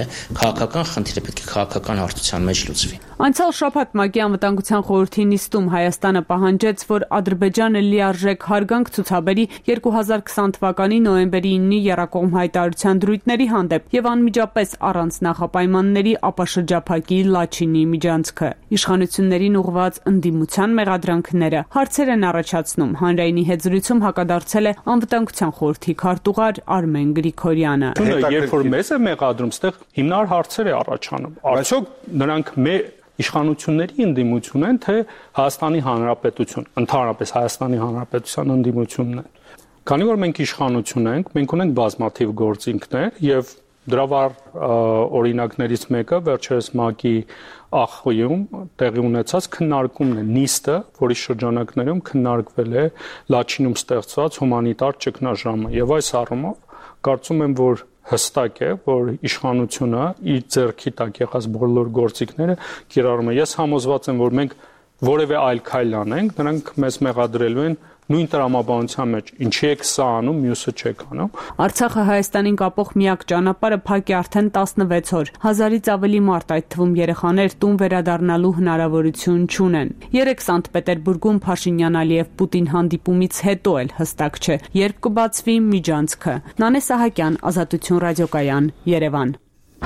խնդիրը պետք է քաղաքական հարթության մեջ լուծվի։ Անցյալ շաբաթ ՄԱԿ-ի անվտանգության խորհրդի նիստում Հայաստանը պահանջեց, որ Ադրբեջանը լիարժեք հարգանք ցուցաբերի 2020 թվականի նոյեմբերի 9-ի եռակողմ հայտարարության դրույթների հանդեպ եւ անմիջապես առանց նախապայմանների ապաշրջափակի Լաչինի միջանցքը։ Իշխանություններին ուղղված ընդդիմության մեղադրանքները հարցեր են առաջացնում։ Հանրայինի հետ զրույցում հակադարձել է անվտանգության խորհրդի քարտուղար Արմեն Գրիգորյանը։ Երբ որ մեզ է մեղադրում, այստեղ հիմնարար հարցեր է առաջանում։ Արդյոք նրանք իշխանությունների ընդդիմություն են, թե Հայաստանի Հանրապետություն, ընդհանրապես Հայաստանի Հանրապետության ընդդիմությունն են։ Քանի որ մենք իշխանություն ենք, մենք ունենք բազմաթիվ գործիքներ եւ դրա վառ օրինակներից մեկը վերջերս ՄԱԿ-ի ԱԽ-ում տեղի ունեցած քննարկումն է, նիստը, որի շրջանակներում քննարկվել է Լաչինում ստեղծված հումանիտար ճգնաժամը եւ այս առումով կարծում եմ, որ հստակ է, որ իշխանությունը իր ձեռքի տակ եղած բոլոր գործիքները կիրառում է։ Ես համոզված եմ, որ մենք որևէ այլ քայլ անենք, նրանք մեզ մեղադրելու են Նույն տրամաբանության մեջ ինչի եք սա անում, մյուսը չեք անում։ Արցախը Հայաստանին կապող միակ ճանապարհը փակ է արդեն 16 օր։ 1000-ից ավելի մարդ, այդ թվում երեխաներ, տուն վերադառնալու հնարավորություն չունեն։ Երեկ Սանտ Պետերբուրգում Փաշինյան-Ալիև Պուտին հանդիպումից հետո էլ հստակ չէ, երբ կբացվի միջանցքը։ Նանե Սահակյան, Ազատություն ռադիոկայան, Երևան։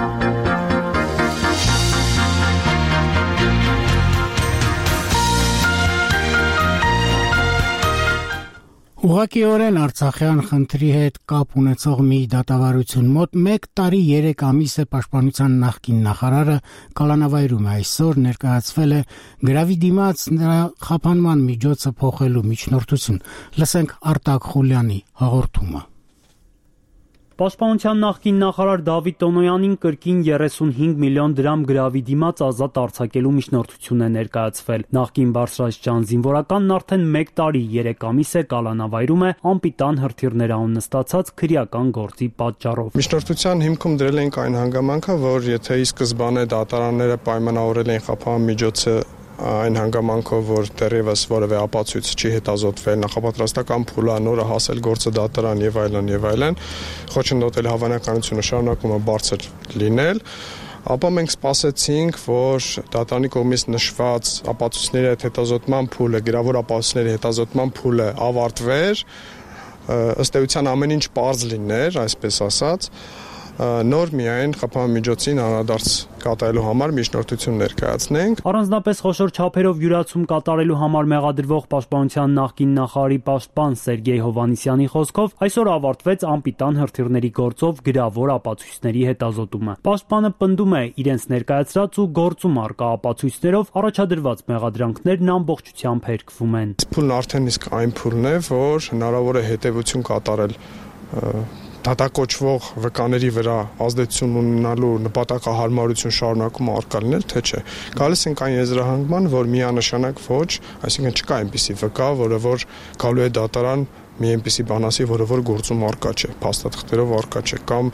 Ուղղակիորեն արցախյան խնդրի հետ կապ ունեցող մի դատավարություն մոտ 1 տարի 3 ամիս է պաշտպանության նախկին նախարարը կալանավայրում է այսօր ներկայացվել է գրավի դիմաց նրա խափանման միջոցը փոխելու միջնորդություն։ Լսենք Արտակ Խուլյանի հաղորդումը։ Պաշտպանության նախկին նախարար Դավիթ Տոնոյանին կրկին 35 միլիոն դրամ գրավի դիմաց ազատ արձակելու միջնորդություն է ներկայացվել։ Նախկին բարձրաստիճան զինվորականն արդեն 1 տարի 3 ամիս է կալանավայրում է անպիտան հրթիռներ անուն նստացած քրեական գործի պատճառով։ Միջնորդության հիմքում դրել ենք այն հանգամանքը, որ եթե ի սկզբանե դատարանները պայմանավորել են խափան միջոցը այն հանգամանքով, որ դեռևս որևէ ապացույց չի հետազոտվել, նախապատրաստական փուլը նորը հասել գործը դատարան եւ այլն, խոչընդոտել հավանականությունը շարունակում է բարձր լինել, ապա մենք սպասեցինք, որ դատարանի կողմից նշված ապացույցների հետազոտման փուլը, գրավոր ապացույցների հետազոտման փուլը ավարտվեր, ըստ էության ամեն ինչ պարզ լիներ, այսպես ասած, նոր միայն խափան միջոցին անդրադարձ կատարելու համար միջնորդություն ներկայացնենք։ Առանձնապես խոշոր չափերով յուրացում կատարելու համար մեղադրվող պաշտպանության նախկին նախարարի պաշտպան Սերգեյ Հովհաննիսյանի խոսքով այսօր ավարտվեց անպիտան հրթիռների գործով գրավոր ապացույցների հետազոտումը։ Պաշտպանը պնդում է իրենց ներկայացրած ու գործում առկա ապացույցներով առաջադրված մեղադրանքներն ամբողջությամբ հերկվում են։ Փուլն արդեն իսկ այն փուլն է, որ հնարավոր է հետևություն կատարել դատակոչվող վկաների վրա ազդեցություն ունենալու նպատակահարմարություն շարունակում առկա լինել, թե չէ։ Գալիս ենք այն եզրահանգման, որ միանշանակ ոչ, այսինքն չկա այնպիսի վկա, որը որ գալու է դատարան մի այնպիսի բան ասի, որը որ գործում առկա չէ, փաստաթղթերով առկա չէ, կամ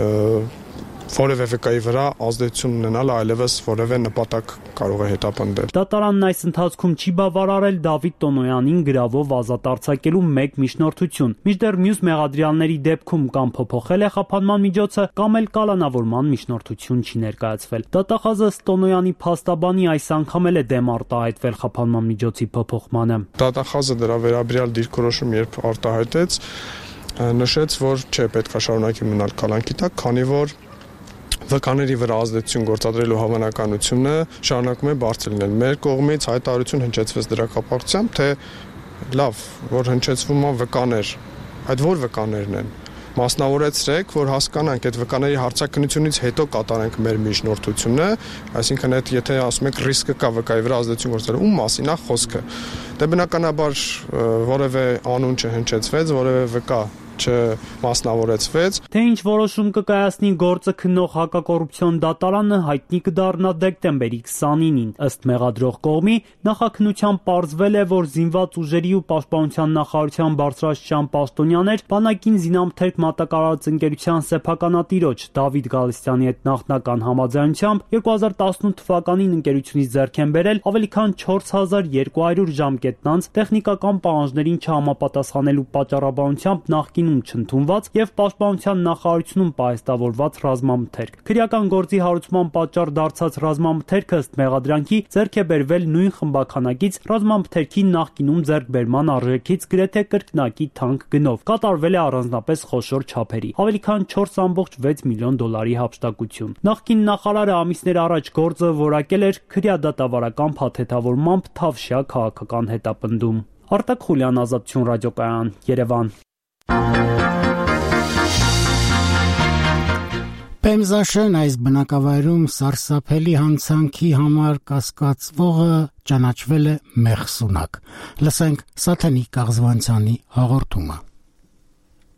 որևէ վկայի վրա ազդեցություն ունենալ այլևս որևէ նպատակ կարող է հետապնդել։ Դատարանն այս ընթացքում չի բավարարել Դավիթ Տոնոյանին գրավով ազատ արձակելու մեկ միջնորդություն։ Մինչդեռ մյուս մեղադրյալների դեպքում կամ փոփոխել է խափանման միջոցը, կամ էլ կալանավորման միջնորդություն չի ներկայացվել։ Դատախազը Տոնոյանի փաստաբանի այս անգամ էլ է դեմ արտահայտվել խափանման միջոցի փոփոխմանը։ Դատախազը դրա վերաբերյալ դիրքորոշում երբ արտահայտեց, նշեց, որ չէ, պետք է շարունակի մնալ կալանքի տակ, քանի որ վկաների վրա ազդեցություն գործադրելու հավանականությունը շարունակում է բարձր լինել։ Մեր կողմից հայտարարություն հնչեցվեց դրա կապակցությամբ, թե լավ, որ հնչեցվում է վկաներ, այդ որ վկաներն են։ Մասնավորեցրեք, որ հասկանանք այդ վկաների հարցաքննությունից հետո կատարենք մեր միջնորդությունը, այսինքն այդ եթե ասում եք ռիսկը կա վկայի վրա ազդեցություն գործադրելու, ում մասին է խոսքը։ Դե բնականաբար որևէ անուն չհնչեցվեց, որևէ վկա չմասնավորեցվեց։ Թե ինչ որոշում կկայացնի գործը քննող հակակոռուպցիոն դատարանը հայտնի կդառնա դեկտեմբերի 29-ին։ Ըստ մեղադրող կողմի նախաքննությամբ պարզվել է, որ զինված ուժերի ու պաշտպանության նախարարության բարձրաստիճան պաշտոնյաներ բանակին զինամթերք մատակարարած ընկերության սեփականատիրոջ Դավիթ Գալստյանի հետ նախնական համաձայնությամբ 2018 թվականին ընկերությունից ձեռք են բերել ավելի քան 4200 ժամկետ անց տեխնիկական պահանջներին չհամապատասխանելու պատճառաբանությամբ նախկին չընդունված եւ պաշտպանության նախարարությունում պահեստավորված ռազմամթերք։ Քրեական գործի հարուցման պատճառ դարձած ռազմամթերքը ըստ մեղադրանքի ձեռք է բերվել նույն խմբականակից ռազմամթերքի նախկինում ձեռքբերման արժեքից գրեթե կրկնակի թանկ գնով։ Կատարվել է առանձնապես խոշոր չափերի, ավելի քան 4.6 միլիոն դոլարի հափշտակություն։ Նախկին նախարարը ամիսներ առաջ գործը որակել էր քրեադատավարական փաթեթավորմամբ Թավշյա քաղաքական հետապնդում։ Արտակ Խուլյան, Ազատություն ռադիոկայան, Երևան։ Պեմզաշեն այս բնակավայրում սարսափելի հանցանքի համար կասկածվողը ճանաչվել է մեղսունակ։ Լսենք Սաթենիկ Կաղզվանցյանի հաղորդումը։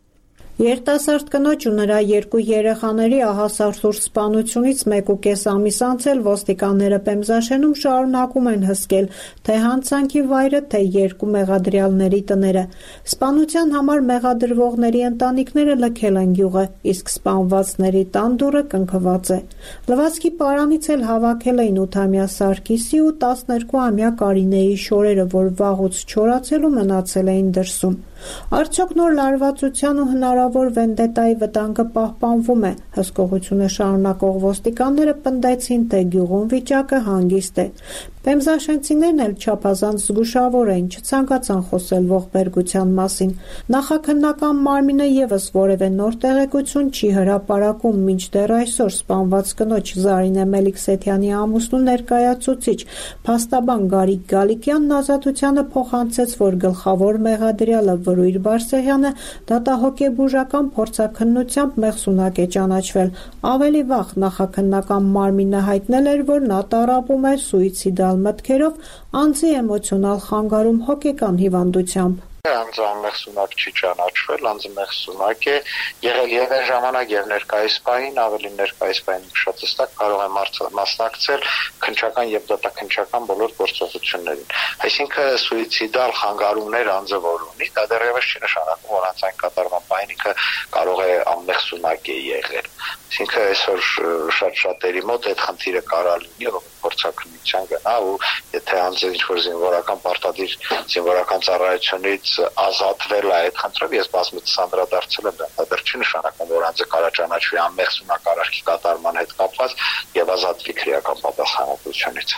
Երիտասարդ կնոջ ու նրա 2 երեխաների ահասարսուր սպանությունից 1.5 ամիս անց էլ ոստիկանները Պեմզաշենում շարունակում են հսկել թե հանցանքի վայրը, թե 2 մեղադրյալների տները։ Սպանության համար մեղադրվողների ընտանիքները լքել են գյուղը, իսկ սպանվածների տան դուռը կնքված է։ Լվացքի պարանից էլ հավաքել էին 8-ամյա Սարգիսի ու 12-ամյա Կարինեի շորերը, որ վաղուց չորացել ու մնացել էին դրսում։ Արդյոք նոր լարվածության ու հնարավոր վենդետայի վտանգը պահպանվում է։ Հսկողությունը շարունակող ոստիկանները պնդեցին, թե գյուղում վիճակը հանգիստ է։ Պեմզաշենցիներն էլ չափազանց զգուշավոր էին, չցանկացան խոսել ողբերգության մասին։ Նախաքննական մարմինը եւս որևէ նոր տեղեկություն չի հրապարակում, մինչդեռ այսօր սպանված կնոջ Զարինե Մելիքսեթյանի ամուսնու ներկայացուցիչ փաստաբան Գարիկ Գալիկյանն ազատությանը փոխանցեց, որ գլխավոր մեղադրյալը Վրույր Բարսեղյանը դատահոգեբուժական փորձաքննությամբ մեղսունակ է ճանաչվել։ Ավելի վաղ նախաքննական մարմինը հայտնել էր, որ նա տառապում է սուիցիդալ մտքերով, անձի էմոցիոնալ խանգարում հոգեկան հիվանդությամբ։ Անձը մեղսունակ չի ճանաչվել, անձը մեղսունակ է եղել եւ այն ժամանակ եւ ներկայիս պահին, ավելի ներկայիս պահին շատ հստակ կարող է մասնակցել քննչական եւ դատաքննչական բոլոր գործողություններին։ Այսինքն սուիցիդալ խանգարումներ անձը որ ունի, դա դեռևս չի նշանակում, որ անձային կատարման պահին ինքը կարող է անմեղսունակ է եղել։ Այսինքն այսօր շատ-շատերի մոտ այդ խնդիրը կարա լինի, որ փորձաքննության գնա ու եթե անձը ինչ-որ զինվորական պարտադիր զինվորական ծառայությունից ազատվել է այդ խնդրով, ես բազմիցս անդրադարձել եմ, դա դեռ չի նշանակում, որ անձը կարա ճանաչվի անմեղսունակ արարքի կատարման հետ կապված եւ ազատվի քրեական պատասխանատվությունից։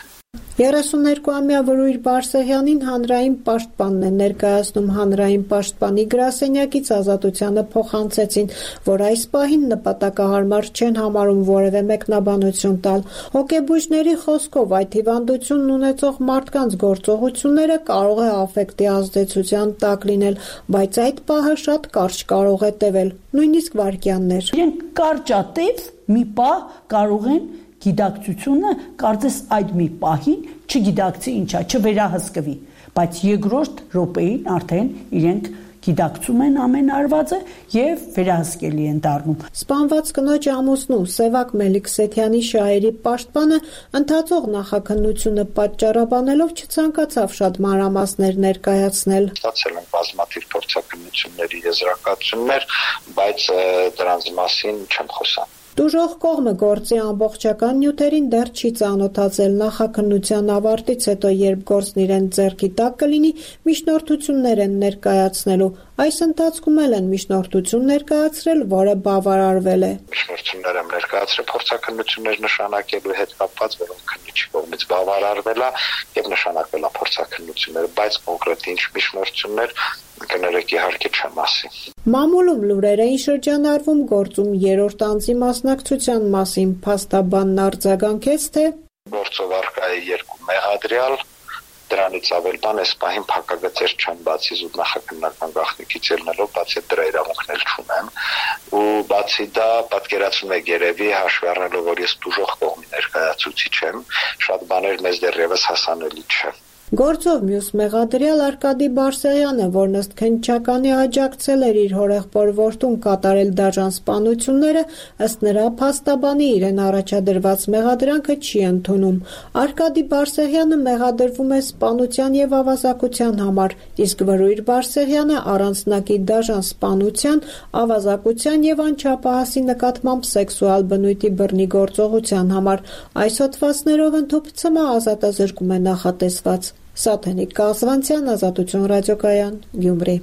32-ամյա Վրույր Բարսեղյանին հանրային պաշտպանն է ներկայացնում։ Հանրային պաշտպանի գրասենյակից ազատությանը փոխանցեցին, որ այս պահին նպատակահարմար չեն համարում որևէ մեկնաբանություն տալ։ Հոգեբույժների խոսքով այդ հիվանդությունն ունեցող մարդկանց գործողությունները կարող է աֆեկտի ազդեցության տակ լինել, բայց այդ պահը շատ կարճ կարող է տևել, նույնիսկ վայրկյաններ։ Իրենք կարճատև մի պահ կարող են գիտակցությունը կարծես այդ մի պահին չգիտակցի ինչա, չվերահսկվի, բայց երկրորդ րոպեին արդեն իրենք գիտակցում են ամեն արվածը եւ վերահսկելի են դառնում։ Սպանված կնոջ ամուսնու Սևակ Մելիքսեթյանի շահերի պաշտպանը ընթացող նախաքննությունը պատճառաբանելով չցանկացավ շատ մանրամասներ ներկայացնել։ Ստացել են բազմաթիվ փորձաքննությունների եզրակացություններ, բայց դրանց մասին չեմ խոսա։ Դժոխ կողմը գործի ամբողջական նյութերին դեռ չի ծանոթացել։ Նախաքննության ավարտից հետո, երբ գործն իրեն ձեռքի տակ կլինի, միջնորդություններ են ներկայացնելու։ Այս ընթացքում էլ են միջնորդություն ներկայացրել, որը բավարարվել է։ Միջնորդություններ եմ ներկայացրել փորձաքննություններ նշանակելու հետ կապված, որոնք քննիչի կողմից բավարարվել է եւ նշանակվել է փորձաքննությունները, բայց կոնկրետ ինչ միջնորդություններ կներեք իհարկե չեմ ասի։ Մամուլում լուրեր էին շրջանառվում գործում երրորդ անձի մասնակցության մասին։ Փաստաբանն արձագանքեց, թե գործով առկա է 2 մեղադրյալ, դրանից ավել բան այս պահին փակագծեր չեն բացի զուտ նախաքննական գաղտնիքից ելնելով, բացի դրա իրավունքն էլ չունեմ, ու բացի դա պատկերացնում եք երևի հաշվի առնելով, որ ես դժոխ կողմի ներկայացուցիչ եմ, շատ բաներ մեզ դեռևս հասանելի չէ։ Գործով մյուս մեղադրյալ Արկադի Բարսեղյանը, որն ըստ քննչականի աջակցել էր իր հորեղբոր որդուն կատարել դաժան սպանությունները, ըստ նրա փաստաբանի իրեն առաջադրված մեղադրանքը չի ընդունում։ Արկադի Բարսեղյանը մեղադրվում է սպանության եւ ավազակության համար, իսկ Վրույր Բարսեղյանը առանձնակի դաժան սպանության, ավազակության եւ անչափահասի նկատմամբ սեքսուալ բնույթի բռնի գործողության համար։ Այս հոդվածներով ընդհանուր ՑՄ ազատազրկում է նախատեսված։ Սաթենիկ Կազվանցյան, Ազատություն ռադիոկայան, Գյումրի։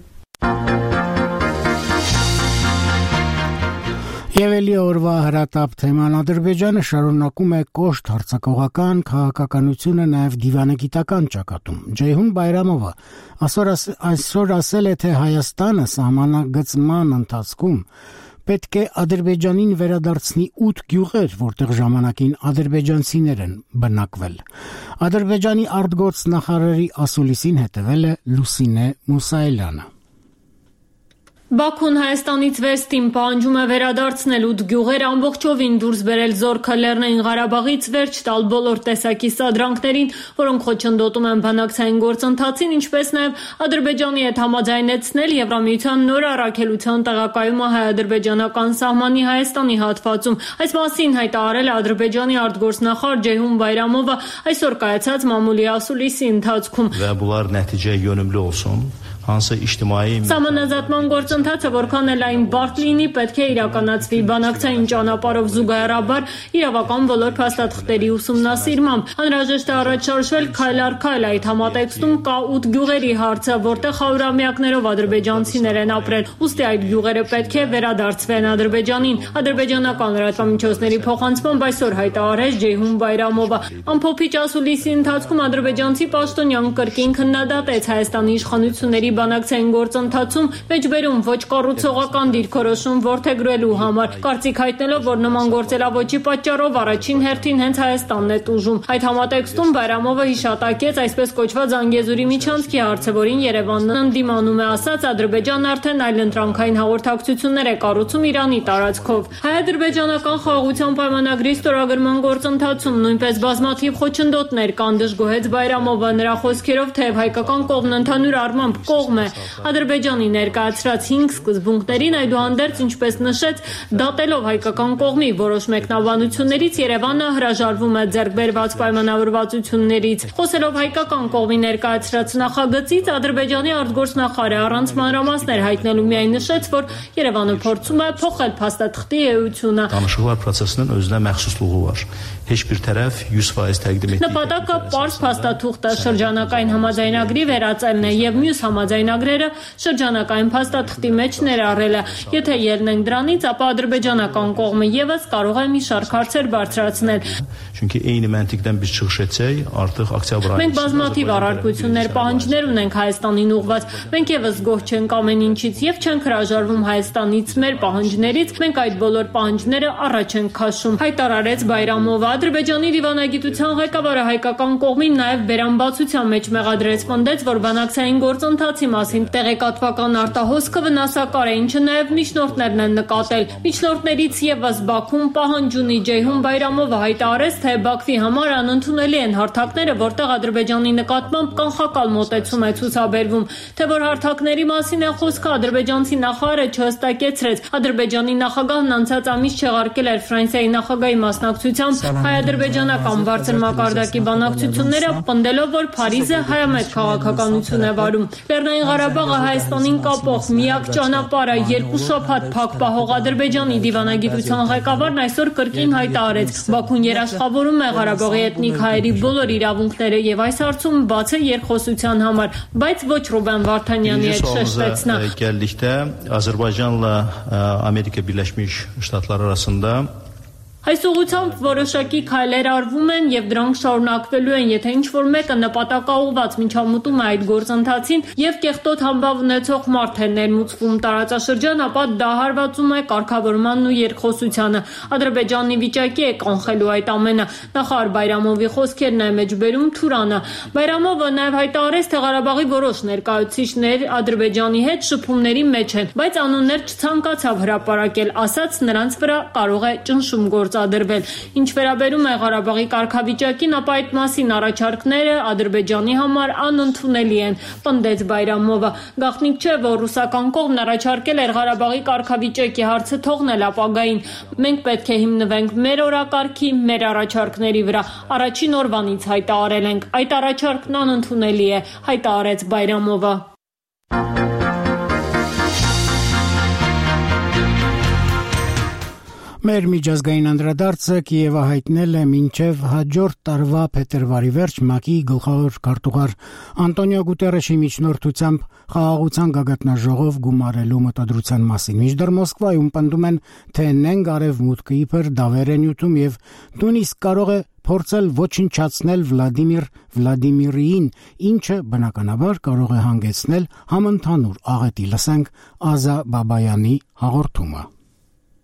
Եվ էլի օրվա հրատապ թեման Ադրբեջանը շարունակում է կոշտ հարձակողական քաղաքականությունը նաև դիվանագիտական ճակատում։ Ջեյհուն Բայրամովը այսօր ասել է, թե Հայաստանը սահմանագծման ընթացքում պետք է Ադրբեջանին վերադարձնի 8 գյուղեր, որտեղ ժամանակին ադրբեջանցիներ են բնակվել։ Ադրբեջանի արտգործնախարարի ասուլիսին հետևել է Լուսինե Մուսայելյանը։ Բաքուն Հայաստանից վերստին պահանջում է վերադարձնել 8 գյուղեր, ամբողջովին դուրս բերել զորքը Լեռնային Ղարաբաղից, վերջ տալ բոլոր տեսակի սադրանքներին, որոնք խոչընդոտում են բանակցային գործընթացին, ինչպես նաև Ադրբեջանի հետ համաձայնեցնել Եվրամիության նոր առաքելության տեղակայումը հայ-ադրբեջանական սահմանի Հայաստանի հատվածում։ Այս մասին հայտարարել է Ադրբեջանի արտգործնախարար Ceyhun Bayramova այսօր կայացած մամուլի ասուլիսի ընթացքում։ Սահմանազատման գործընթացը որքան էլ այն բարդ լինի, պետք է իրականացվի բանակցային ճանապարհով զուգահեռաբար իրավական բոլոր փաստաթղթերի ուսումնասիրմամբ։ Անհրաժեշտ է առաջ շարժվել քայլ առ քայլ։ Այդ համատեքստում կա 8 գյուղերի հարցը, որտեղ հարյուրամյակներով ադրբեջանցիներ են ապրել։ Ուստի այդ գյուղերը պետք է վերադարձվեն Ադրբեջանին։ Ադրբեջանական լրատվամիջոցների փոխանցմամբ այսօր հայտարարեց Ceyhun Bayramova։ Ամփոփիչ ասուլիսի ընթացքում ադրբեջանցի պաշտոնյան կրկին քննադատեց Հայաստանի իշխանությունների բանակցային գործընթացում մեջբերում ոչ կառուցողական դիրքորոշում որդեգրելու համար, կարծիք հայտնելով, որ նման գործելավոճի պատճառով առաջին հերթին հենց Հայաստանն է տուժում։ Այդ համատեքստում Բայրամովը հիշատակեց այսպես կոչված Զանգեզուրի միջանցքի հարցը, որին Երևանն ընդդիմանում է, ասաց Ադրբեջանն արդեն այլընտրանքային հաղորդակցություններ է կառուցում Իրանի տարածքով։ Հայ-ադրբեջանական խաղաղության պայմանագրի ստորագրման գործընթացում նույնպես բազմաթիվ խոչընդոտներ կան, դժգոհեց Բայրամովը, նրա խոսքերով թեև հայկական կողմն ընդհանուր առմամբ կողմ է Ադրբեջանի ներկայացրած 5 սկզբունքներին, այդուհանդերձ, ինչպես նշեց, դատելով հայկական կողմի որոշ մեկնաբանություններից, Երևանը հրաժարվում է ձեռք բերված պայմանավորվածություններից։ Խոսելով հայկական կողմի ներկայացրած նախագծից, Ադրբեջանի արտգործնախարարը առանց մանրամասներ հայտնելու միայն նշեց, որ Երևանը փորձում է փոխել փաստաթղթի էությունը։ Նպատակը պարզ փաստաթուղթը շրջանակային համաձայնագրի վերածելն է եւ մյուս համաձայնագրերը շրջանակային փաստաթղթի մեջ ներառելը։ Եթե ելնենք դրանից, ապա ադրբեջանական կողմը եւս կարող է մի շարք հարցեր բարձրացնել։ Մենք բազմաթիվ առարկություններ, պահանջներ ունենք Հայաստանին ուղղված։ Մենք եւս գոհ չենք ամեն ինչից եւ չենք հրաժարվում Հայաստանից մեր պահանջներից։ Մենք այդ բոլոր պահանջները առաջ ենք քաշում, հայտարարեց Բայրամովը։ Ադրբեջանի դիվանագիտության ղեկավարը հայկական կողմին նաեւ բերանբացության մեջ մեղադրեց, պնդեց, որ բանակցային գործընթացի մասին տեղեկատվական արտահոսքը վնասակար է, ինչը նաև միջնորդներն են նկատել։ Միջնորդներից եւս Բաքուն պահանջ ունի։ Ceyhun Bayramova հայտարարեց, թե Բաքվի համար անընդունելի են հարթակները, որտեղ Ադրբեջանի նկատմամբ կանխակալ մոտեցում է ցուցաբերվում։ Թե որ հարթակների մասին է խոսքը, ադրբեջանցի նախարարը չհստակեցրեց։ Ադրբեջանի նախագահն անցած ամիս չեղարկել էր Ֆրանսիայի նախագահի մասնակցությամբ հայ-ադրբեջանական բարձր մակարդակի բանակցությունները, պնդելով, որ Փարիզը հայամետ քաղաքականություն է վարում։ Լեռնային Ղարաբաղը Հայաստանին կապող միակ ճանապարհը 2 շաբաթ փակ պահող Ադրբեջանի դիվանագիտության ղեկավարն այսօր կրկին հայտարարեց, Բաքուն երաշխավորում է Ղարաբաղի էթնիկ հայերի բոլոր իրավունքները եւ այս հարցում բաց է երկխոսության համար, բայց ոչ Ռուբեն Վարդանյանի հետ շեշտեց նա։ Azərbaycanla Amerika Birləşmiş Ştatları arasında Այս ուղղությամբ որոշակի քայլեր արվում են եւ դրանք շարունակվելու են, եթե ինչ-որ մեկը նպատակաուղղված միջամտում է այդ գործընթացին եւ կեղտոտ համբավ ունեցող մարդ է ներմուծվում տարածաշրջան, ապա դա հարվածում է կարգավորմանն ու երկխոսությանը։ Ադրբեջանի վիճակի է կանխելու այդ ամենը։ Նախարար Բայրամովի խոսքերն է մեջբերում Թուրանը։ Բայրամովը նաեւ հայտարարեց, թե Ղարաբաղի որոշ ներկայացուցիչներ Ադրբեջանի հետ շփումների մեջ են, բայց անուններ չցանկացավ հրապարակել, ասաց նրանց վրա կարող է ճնշում գործադրվել։ Ինչ վերաբերում է Ղարաբաղի կարգավիճակին, ապա այդ մասին առաջարկները Ադրբեջանի համար անընդունելի են, պնդեց Բայրամովը։ Գաղտնիք չէ, որ ռուսական կողմն առաջարկել էր Ղարաբաղի կարգավիճակի հարցը թողնել ապագային։ Մենք պետք է հիմնվենք մեր օրակարգի, մեր առաջարկների վրա։ Առաջին օրվանից հայտարարել ենք, այդ առաջարկն անընդունելի է, հայտարարեց Բայրամովը։ Մեր միջազգային անդրադարձը Կիևը հայտնել է մինչև հաջորդ տարվա փետրվարի վերջ ՄԱԿ-ի գլխավոր քարտուղար Անտոնիո Գուտերեշի միջնորդությամբ խաղաղության գագաթնաժողով գումարելու մտադրության մասին։ Մինչդեռ Մոսկվայում պնդում են, թե նենք արևմուտքը իբր դավեր են յուտում եւ նույնիսկ կարող է փորձել ոչնչացնել Վլադիմիրին, ինչը բնականաբար կարող է հանգեցնել համընդհանուր աղետի։ Լսենք Ազա Բաբայանի հաղորդումը։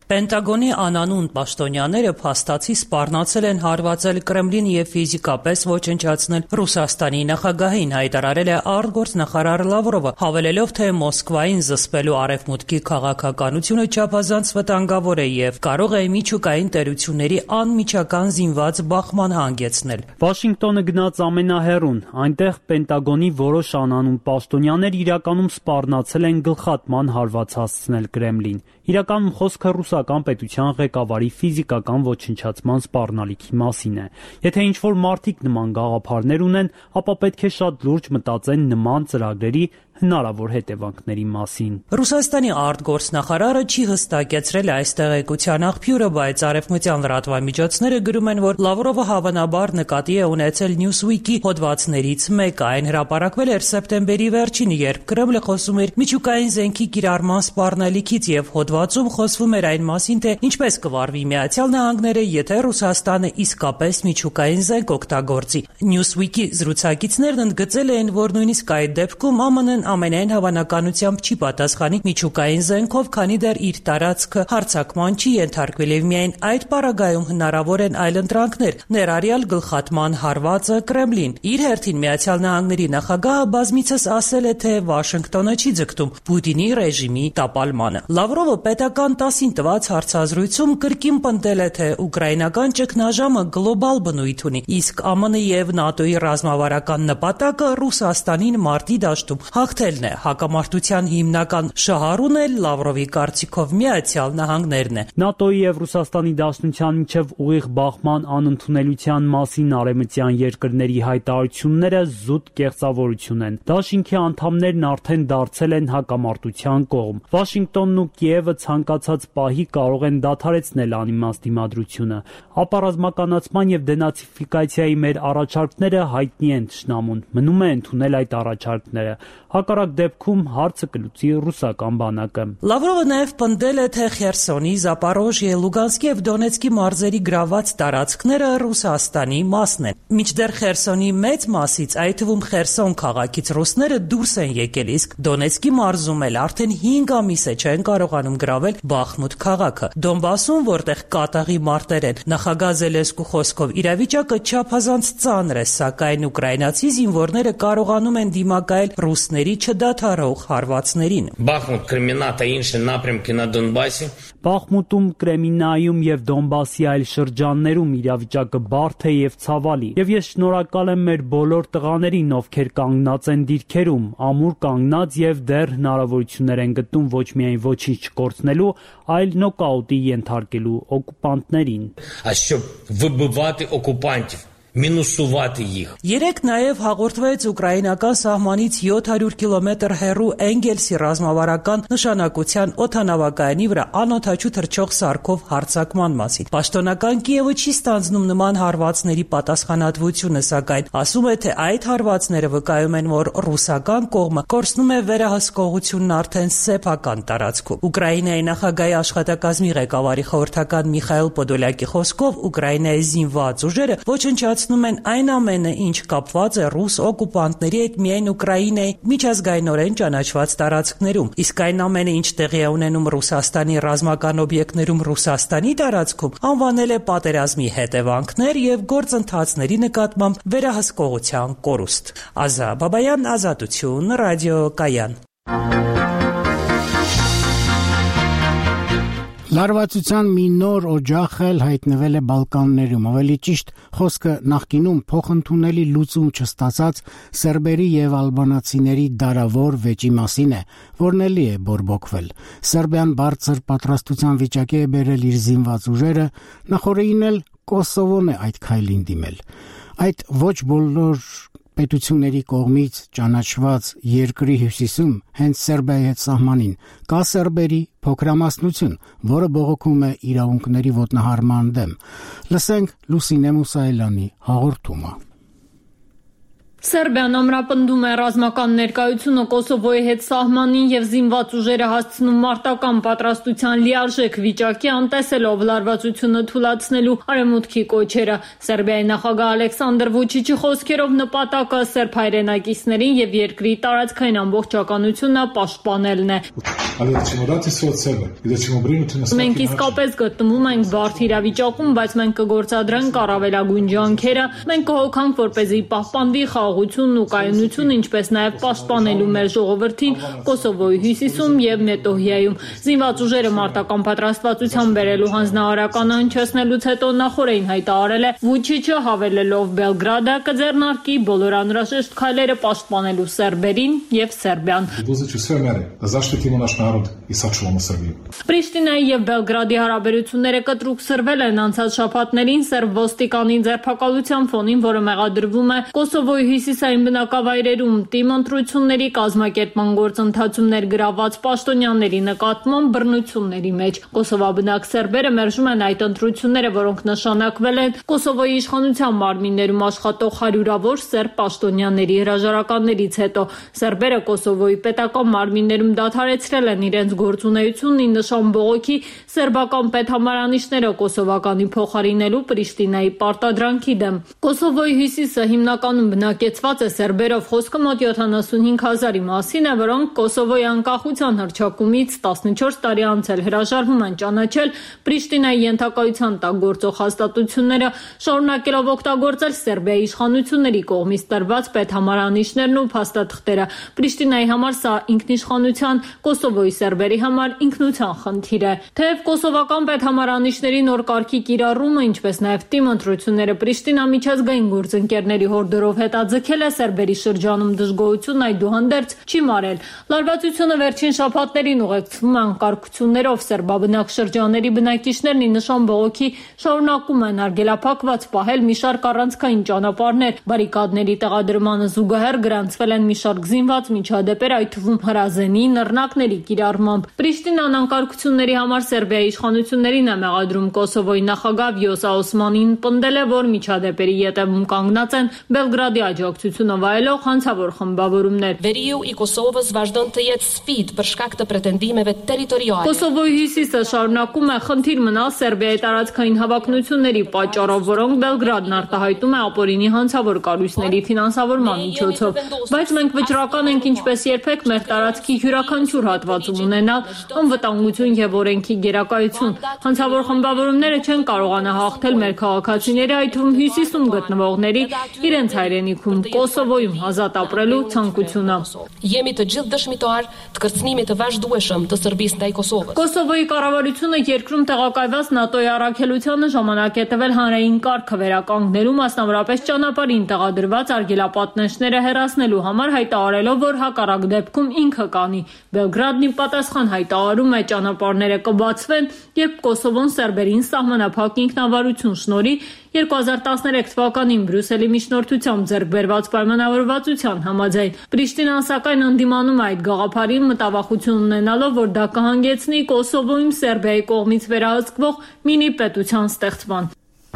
Պենտագոնի անանուն պաշտոնյաները փաստացի սպառնացել են հարվածել Կրեմլին եւ ֆիզիկապես ոչնչացնել Ռուսաստանի նախագահին, հայտարարել է արտգործնախարար Լավրովը, հավելելով, թե Մոսկվային զսպելու արևմուտքի քաղաքականությունը չափազանց վտանգավոր է եւ կարող է միջուկային տերությունների անմիջական զինված բախման հանգեցնել։ Վաշինգտոնը գնաց ամենահեռուն, այնտեղ Պենտագոնի որոշ անանուն պաշտոնյաներ իրականում սպառնացել են գլխատման հարված հասցնել Կրեմլին։ Իրականում խոսքը ռուսական պետության ղեկավարի ֆիզիկական ոչնչացման սպառնալիքի մասին է։ Եթե ինչ-որ մարդիկ նման գաղափարներ ունեն, ապա պետք է շատ լուրջ մտածեն նման ծրագրերի հնարավոր հետևանքների մասին։ Ռուսաստանի արտգործնախարարը չի հստակեցրել այս տեղեկության աղբյուրը, բայց արևմտյան լրատվամիջոցները գրում են, որ Լավրովը հավանաբար նկատի է ունեցել Newsweek-ի հոդվածներից մեկը։ Այն հրապարակվել էր սեպտեմբերի վերջին, երբ Կրեմլը խոսում էր միջուկային զենքի կիրառման սպառնալիքից եւ հոդվածում խոսվում էր այն մասին, թե ինչպես կվարվի Միացյալ Նահանգները, եթե Ռուսաստանը իսկապես միջուկային զենք օգտագործի։ Newsweek-ի զրուցակիցներն ընդգծել էին, որ նույնիսկ այդ դեպքում ԱՄՆ-ն ամենայն հավանականությամբ չի պատասխանի միջուկային զենքով, քանի դեռ իր տարածքը հարձակման չի ենթարկվել եւ միայն այդ պարագայում հնարավոր են այլ ընտրանքներ, ներառյալ գլխատման հարվածը Կրեմլին։ Իր հերթին Միացյալ Նահանգների նախագահը բազմիցս ասել է, թե Վաշինգտոնը չի ձգտում Պուտինի ռեժիմի տապալմանը։ Լավրովը պետական 10-ին տված հարցազրույցում կրկին պնդել է, թե ուկրաինական ճգնաժամը գլոբալ բնույթ ունի, իսկ ԱՄՆ եւ ՆԱՏՕ-ի ռազմավարական նպատակը Ռուսաստանին մարտի դաշտում հաղթելն է։ Հակամարտության հիմնական շահառուն էլ Լավրովի կարծիքով Միացյալ Նահանգներն է։ ՆԱՏՕ-ի եւ Ռուսաստանի Դաշնության միջև ուղիղ բախման անընդունելության մասին արևմտյան երկրների հայտարարությունները զուտ կեղծավորություն են։ Դաշինքի անդամներն արդեն դարձել են հակամարտության կողմ։ Վաշինգտոնն ու Կիևը ցանկացած պահի կարող են դադարեցնել անիմաստ դիմադրությունը։ Ապառազմականացման եւ դենացիֆիկացիայի մեր առաջարկները հայտնի են թշնամուն։ Մնում է ընդունել այդ առաջարկները։ Հակառակ դեպքում հարցը կլուծի ռուսական բանակը։ Լավրովը նաև պնդել է, թե Խերսոնի, Զապորոժիե, Լուգանսկի եւ Դոնեցկի մարզերի գրաված տարածքները Ռուսաստանի մասն են։ Մինչդեռ Խերսոնի մեծ մասից, այդ թվում Խերսոն քաղաքից ռուսները դուրս են եկել, իսկ Դոնեցկի մարզում էլ արդեն 5 ամիս է չեն կարողանում գրավել Բախմուտ քաղաքը։ Դոնբասում, որտեղ կատաղի մարտեր են, նախագահ Զելենսկու խոսքով իրավիճակը չափազանց ծանր է, սակայն ուկրաինացի զինվորները կարողանում են դիմակայել ռուսների չդադարող հարվածներին։ Բախմուտ, Կրեմինա ինշ напрямки на Դոնբասի։ Բախմուտում, Կրեմինայում եւ Դոնբասի այլ շրջաններում իրավիճակը բարդ է եւ ցավալի։ Եվ ես շնորհակալ եմ մեր բոլոր տղաներին, ովքեր կանգնած են դիրքերում, ամուր կանգնած եւ դեռ հնարավորություններ են գտնում ոչ միայն ոչինչ չկորցնելու, այլ նոկաուտի ենթարկելու օկուպանտներին։ Щоб вибивати окупантів. Մինուսուվատի їх։ Երեք նաև հաղորդվեց ուկրաինական սահմանից 700 կիլոմետր հեռու Էնգելսի ռազմավարական նշանակության օդանավակայանի վրա անօդաչու թռչող սարքով հարձակման մասին։ Պաշտոնական Կիևը չի ստանձնում նման հարվածների պատասխանատվությունը, սակայն ասում է, թե այդ հարվածները վկայում են, որ ռուսական կողմը կորցնում է վերահսկողությունն արդեն սեփական տարածքում։ Ուկրաինայի նախագահի աշխատակազմի ղեկավարի խորհրդական Միխայել Պոդոլյակի խոսքով Ուկրաինայի զինված ուժերը ոչնչացնում են այն ամենը, ինչ կապված է ռուս օկուպանտների հետ միայն Ուկրաինայի միջազգայնորեն ճանաչված տարածքներում, իսկ այն ամենը, ինչ տեղի է ունենում Ռուսաստանի ռազմական օբյեկտներում Ռուսաստանի տարածքում, անվանել է պատերազմի հետևանքներ եւ գործընթացների նկատմամբ վերահսկողության կորուստ։ Ազա Բաբայան, Ազատություն, ռադիոկայան։ Լարվածության մի նոր օջախ էլ հայտնվել է Բալկաններում, ավելի ճիշտ խոսքը նախկինում փոխընդունելի լուծում չստացած սերբերի եւ ալբանացիների դարավոր վեճի մասին է, որն էլի է բորբոքվել։ Սերբիան բարձր պատրաստության վիճակի է բերել իր զինված ուժերը, նախորդին էլ Կոսովոն է այդ քայլին դիմել։ Այդ ոչ բոլոր պետությունների կողմից ճանաչված երկրի հյուսիսում հենց Սերբիայի հետ սահմանին կա սերբերի փոքրամասնություն, որը բողոքում է իրավունքների ոտնահարման դեմ։ Լսենք Լուսինե Մուսայելյանի հաղորդումը։ Սերբիան ամրապնդում է ռազմական ներկայությունը Կոսովոյի հետ սահմանին եւ զինված ուժերը հասցնում մարտական պատրաստության լիարժեք վիճակի, անտեսելով լարվածությունը թույլատնելու արևմուտքի կոչերը։ Սերբիայի նախագահ Ալեքսանդր Վուչիչի խոսքերով նպատակը սերբ հայրենակիցներին եւ երկրի տարածքային ամբողջականությունը պաշտպանելն է։ Մենք իսկապես գտնվում ենք բարդ իրավիճակում, բայց մենք կգործադրենք առավելագույն ջանքերը, մենք կհոգանք, որպեսզի պահպանվի խաղաղությունն ու կայունությունը, ինչպես նաև պաշտպանելու մեր ժողովրդին Կոսովոյի հյուսիսում եւ Մետոհիայում։ Զինված ուժերը մարտական պատրաստվածության բերելու հանձնարարականը հնչեցնելուց հետո նախորդին հայտարարել է Վուչիչը, հավելելով Բելգրադը կձեռնարկի բոլոր անհրաժեշտ քայլերը պաշտպանելու սերբերին եւ Սերբիան։ Պրիշտինայի եւ Բելգրադի հարաբերությունները կտրուկ սրվել են անցած շաբաթներին սերբ ոստիկանի ձերբակալության ֆոնին, որը մեղադրվում է Կոսովոյի հյուսիսային բնակավայրերում տիմ ընտրությունների կազմակերպման գործընթացում ներգրավված պաշտոնյաների նկատմամբ բռնությունների մեջ։ Կոսովաբնակ սերբերը մերժում են այդ ընտրությունները, որոնք նշանակվել են Կոսովոյի իշխանության մարմիններում աշխատող հարյուրավոր սերբ պաշտոնյաների հրաժարականներից հետո։ Սերբերը Կոսովոյի պետական մարմիններում դադարեցրել են իրենց գործունեությունն ի նշան բողոքի սերբական պետհամարանիշները կոսովականի փոխարինելու Պրիշտինայի պարտադրանքի դեմ։ Կոսովոյի հյուսիսը հիմնականում բնակեցված է սերբերով, խոսքը մոտ 75,000-ի մասին է, որոնք Կոսովոյի անկախության հռչակումից 14 տարի անց էլ հրաժարվում են ճանաչել Պրիշտինայի ենթակայության տակ գործող հաստատությունները, շարունակելով օգտագործել Սերբիայի իշխանությունների կողմից տրված պետհամարանիշներն ու փաստաթղթերը։ Պրիշտինայի համար սա ինքնիշխանության, Կոսովոյի սերբերի համար ինքնության խնդիր է։ Թեև կոսովական պետհամարանիշների նոր կարգի կիրառումը, ինչպես նաև տիմ ընտրությունները Պրիշտինա միջազգային գործընկերների հորդորով հետաձգել է սերբերի շրջանում դժգոհություն, այդուհանդերձ չի մարել։ Լարվածությունը վերջին շաբաթներին ուղեկցվում է անկարգություններով, սերբաբնակ շրջանների բնակիչներն ի նշան բողոքի շարունակում են արգելափակված պահել մի շարք առանցքային ճանապարհներ, բարիկադների տեղադրմանը զուգահեռ գրանցվել են մի շարք զինված միջադեպեր, այդ թվում հրազենի, նռնակների կիրառմամբ։ Պրիշտինան անկարգությունների համար Սերբիայի իշխանություններին է մեղադրում Կոսովոյի նախագահ Վյոսա Օսմանին, պնդել է, որ միջադեպերի ետևում կանգնած են Բելգրադի աջակցությունը վայելող հանցավոր խմբավորումներ։ Կոսովոյի հյուսիսը շարունակում է խնդիր մնալ Սերբիայի տարածքային հավակնությունների պատճառով, որոնք Բելգրադն արտահայտում է ապօրինի հանցավոր կառույցների ֆինանսավորման միջոցով։ Բայց մենք վճռական ենք ինչպես երբեք մեր տարածքի յուրաքանչյուր հատվածում ունենալ անվտանգություն եւ օրենքի գերակայություն։ Հանցավոր խմբավորումները չեն կարողանա հաղթել մեր քաղաքացիների, այդ թվում հյուսիսում գտնվողների իրենց հայրենիքում Կոսովոյում ազատ ապրելու ցանկությունը։ Կոսովոյի կառավարությունը երկրում տեղակայված ՆԱՏՕ-ի առաքելությանը ժամանակ է տվել հանրային կարգը վերականգնելու, մասնավորապես ճանապարհին տեղադրված արգելապատնեշները հեռացնելու համար, հայտարարելով, որ հակառակ դեպքում ինքը կանի։ Բելգրադն ի պատասխան հայտարարում է ճանապարհները կբացվեն, երբ Կոսովոն սերբերին սահմանափակ ինքնավարություն շնորհի 2013 թվականին Բրյուսելի միջնորդությամբ ձեռք բերված պայմանավորվածության համաձայն։ Պրիշտինան սակայն ընդդիմանում է այդ գաղափարին, մտավախություն ունենալով, որ դա կհանգեցնի Կոսովոյում Սերբիայի կողմից վերահսկվող մինի պետության ստեղծման։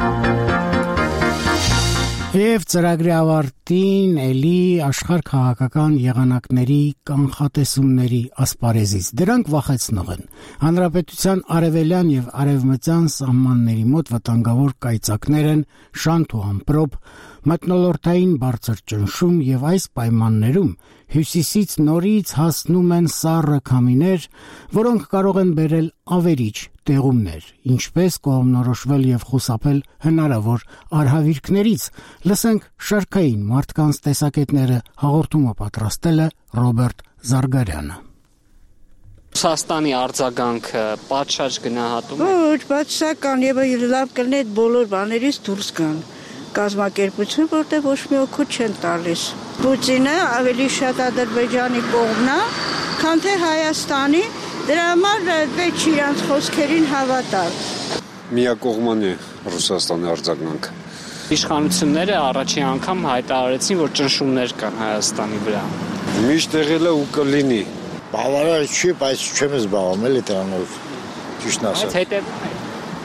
Եվ ծրագրի ավարտին էլի աշխարհ քաղաքական եղանակների կանխատեսումների ասպարեզից դրանք վախեցնող են։ Հանրապետության արևելյան եւ արևմտյան սահմանների մոտ վտանգավոր կայծակներ են, շանթ ու ամպրոպ, մթնոլորտային բարձր ճնշում եւ այս պայմաններում հյուսիսից նորից հասնում են սառը քամիներ, որոնք կարող են բերել ավերիչ տեղումներ, ինչպես կողմնորոշվել եւ խուսափել հնարավոր արհավիրքներից։ Լսենք շարքային մարդկանց տեսակետները, հաղորդումը պատրաստել է Ռոբերտ Զարգարյանը։ Ռուսաստանի արձագանքը պատշաճ գնահատում է։ Ոչ, պատշաճ եւ լավ կլինի բոլոր բաներից դուրս գան։ Կազմակերպություն, որտեղ ոչ մի օգուտ չեն տալիս։ Պուտինը ավելի շատ Ադրբեջանի կողմն է, քան թե Հայաստանի, դրա համար պետք չի իրանց խոսքերին հավատալ։ Միակողման է Ռուսաստանի արձագանքը։ Իշխանությունները առաջին անգամ հայտարարեցին, որ ճնշումներ կան Հայաստանի վրա։ Միշտ եղել է ու կլինի։ Բավարար չի, բայց չեմ զբաղվում էլի դրանով, ճիշտն ասած։ Այդ հետևում է։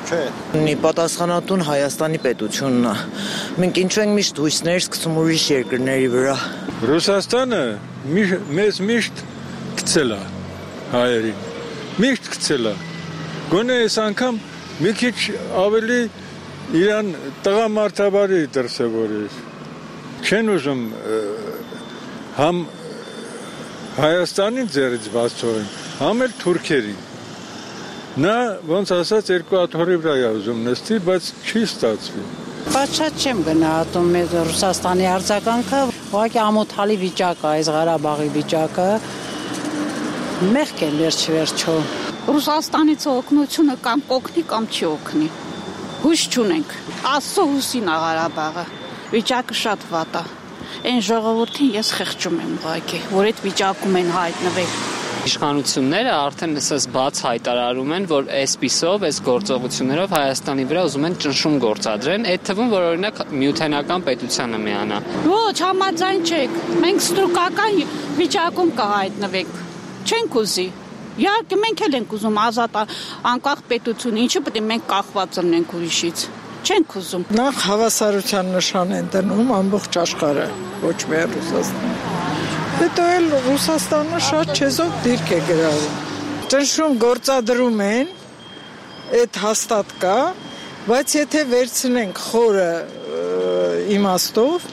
չէ։ Պատասխանատուն Հայաստանի պետությունն է։ Մենք ինչու ենք միշտ հույսներ սկսում ուրիշ երկրների վրա։ Ռուսաստանը մեզ միշտ գցել է հայերին։ Միշտ գցել է։ Գոնե այս անգամ մի քիչ ավելի իրան տղամարդաբարի դրսևորել։ Չեն ուզում համ Հայաստանին ձեռից բաց թողեն, համ էլ թուրքերին։ Նա ոնց ասած երկու աթոռի վրա է ուզում նստի, բայց չի ստացվի։ Բացառ չեմ գնահատում մեր Ռուսաստանի արձագանքը, ուղղակի ամոթալի վիճակ է, այս Ղարաբաղի վիճակը։ Մեղք է վերջ-վերջո։ Ռուսաստանից օգնությունը կամ կօգնի, կամ չի օգնի։ Հույս չունենք։ Աստծո հուսին է Ղարաբաղը։ Վիճակը շատ վատ է։ Այն ժողովրդին ես խեղճում եմ ուղղակի, որ այդ վիճակում են հայտնվել։ Իշխանությունները արդեն ասես բաց հայտարարում են, որ այսպիսով, այս գործողություններով Հայաստանի վրա ուզում են ճնշում գործադրեն, այդ թվում, որ օրինակ միութենական պետությանը միանա։ Ոչ, համաձայն չեք։ Մենք ստրուկական վիճակում կհայտնվենք։ Չենք ուզի։ Իհարկե մենք էլ ենք ուզում ազատ անկախ պետություն, ինչը պետք է մենք կախված լինենք ուրիշից։ Չենք ուզում։ Նախ հավասարության նշան են դնում ամբողջ աշխարհը, ոչ միայն Ռուսաստանը։ Հետո էլ Ռուսաստանը շատ չեզոք դիրք է գրավում։ Ճնշում գործադրում են, այդ հաստատ կա, բայց եթե վերցնենք խորը իմաստով,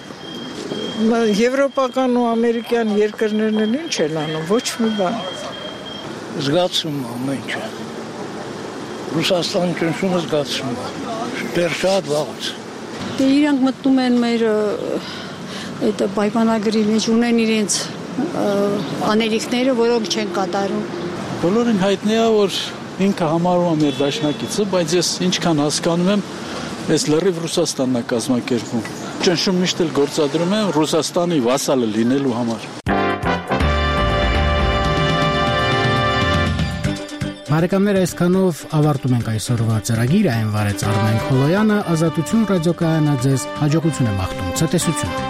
եվրոպական ու ամերիկյան երկրներն են ինչ են անում, ոչ մի բան։ Զգացում ամեն ինչ։ Ռուսաստանի ճնշումը զգացում է։ Դեռ շատ վաղուց։ Դե իրանք մտնում են մեր այդ պայմանագրի մեջ ունեն իրենց անելիքները, որոնք չեն կատարում։ Բոլորին հայտնի է, որ ինքը համարում է մեր դաշնակիցը, բայց ես ինչքան հասկանում եմ, այս լրիվ Ռուսաստանն է կազմակերպում։ Ճնշում միշտ էլ գործադրում են Ռուսաստանի վասալը լինելու համար։ Բարեկամներ, այսքանով ավարտում ենք այսօրվա ծրագիրը, այն վարեց Արմեն Խոլոյանը, Ազատություն ռադիոկայանը ձեզ հաջողություն է մաղթում, ցտեսություն։